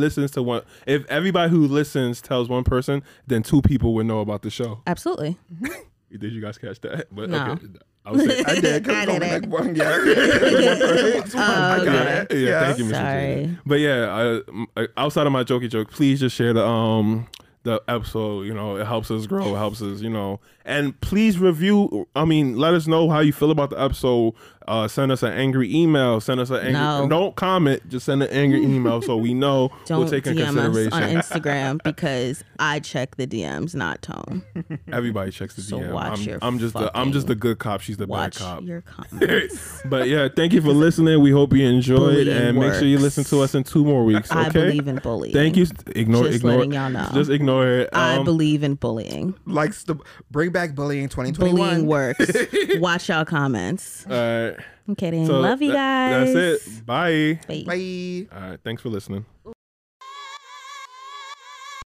who listens tells one person, then 2 people would know about the show. Absolutely. Did you guys catch that? But No. okay. I was saying, I did. 'Cause I it's only didn't. like one. Yeah. One person. I got yeah, it. yeah, thank you, Mr. Sorry. J. But yeah, outside of my jokey joke, please just share the episode. It helps us grow. It helps us, and please review. Let us know how you feel about the episode. Send us an angry email. Send us an angry. No. Don't comment. Just send an angry email so we know Don't we'll take in DM us consideration. on Instagram because I check the DMs, not Tone. Everybody checks the So DM. watch your I'm just the good cop. She's the Watch bad cop. your comments. But yeah, thank you for listening. We hope you enjoyed, Bullying and make sure you works. listen to us in 2 more weeks. Okay. I believe in bullying. Thank you. Ignore. Just letting y'all know. Just ignore it. I believe in bullying. Likes to bring back bullying 2021. Bullying works. Watch y'all comments. All right. I'm kidding. So Love you guys. That's it. Bye. Bye. Bye. All right. Thanks for listening.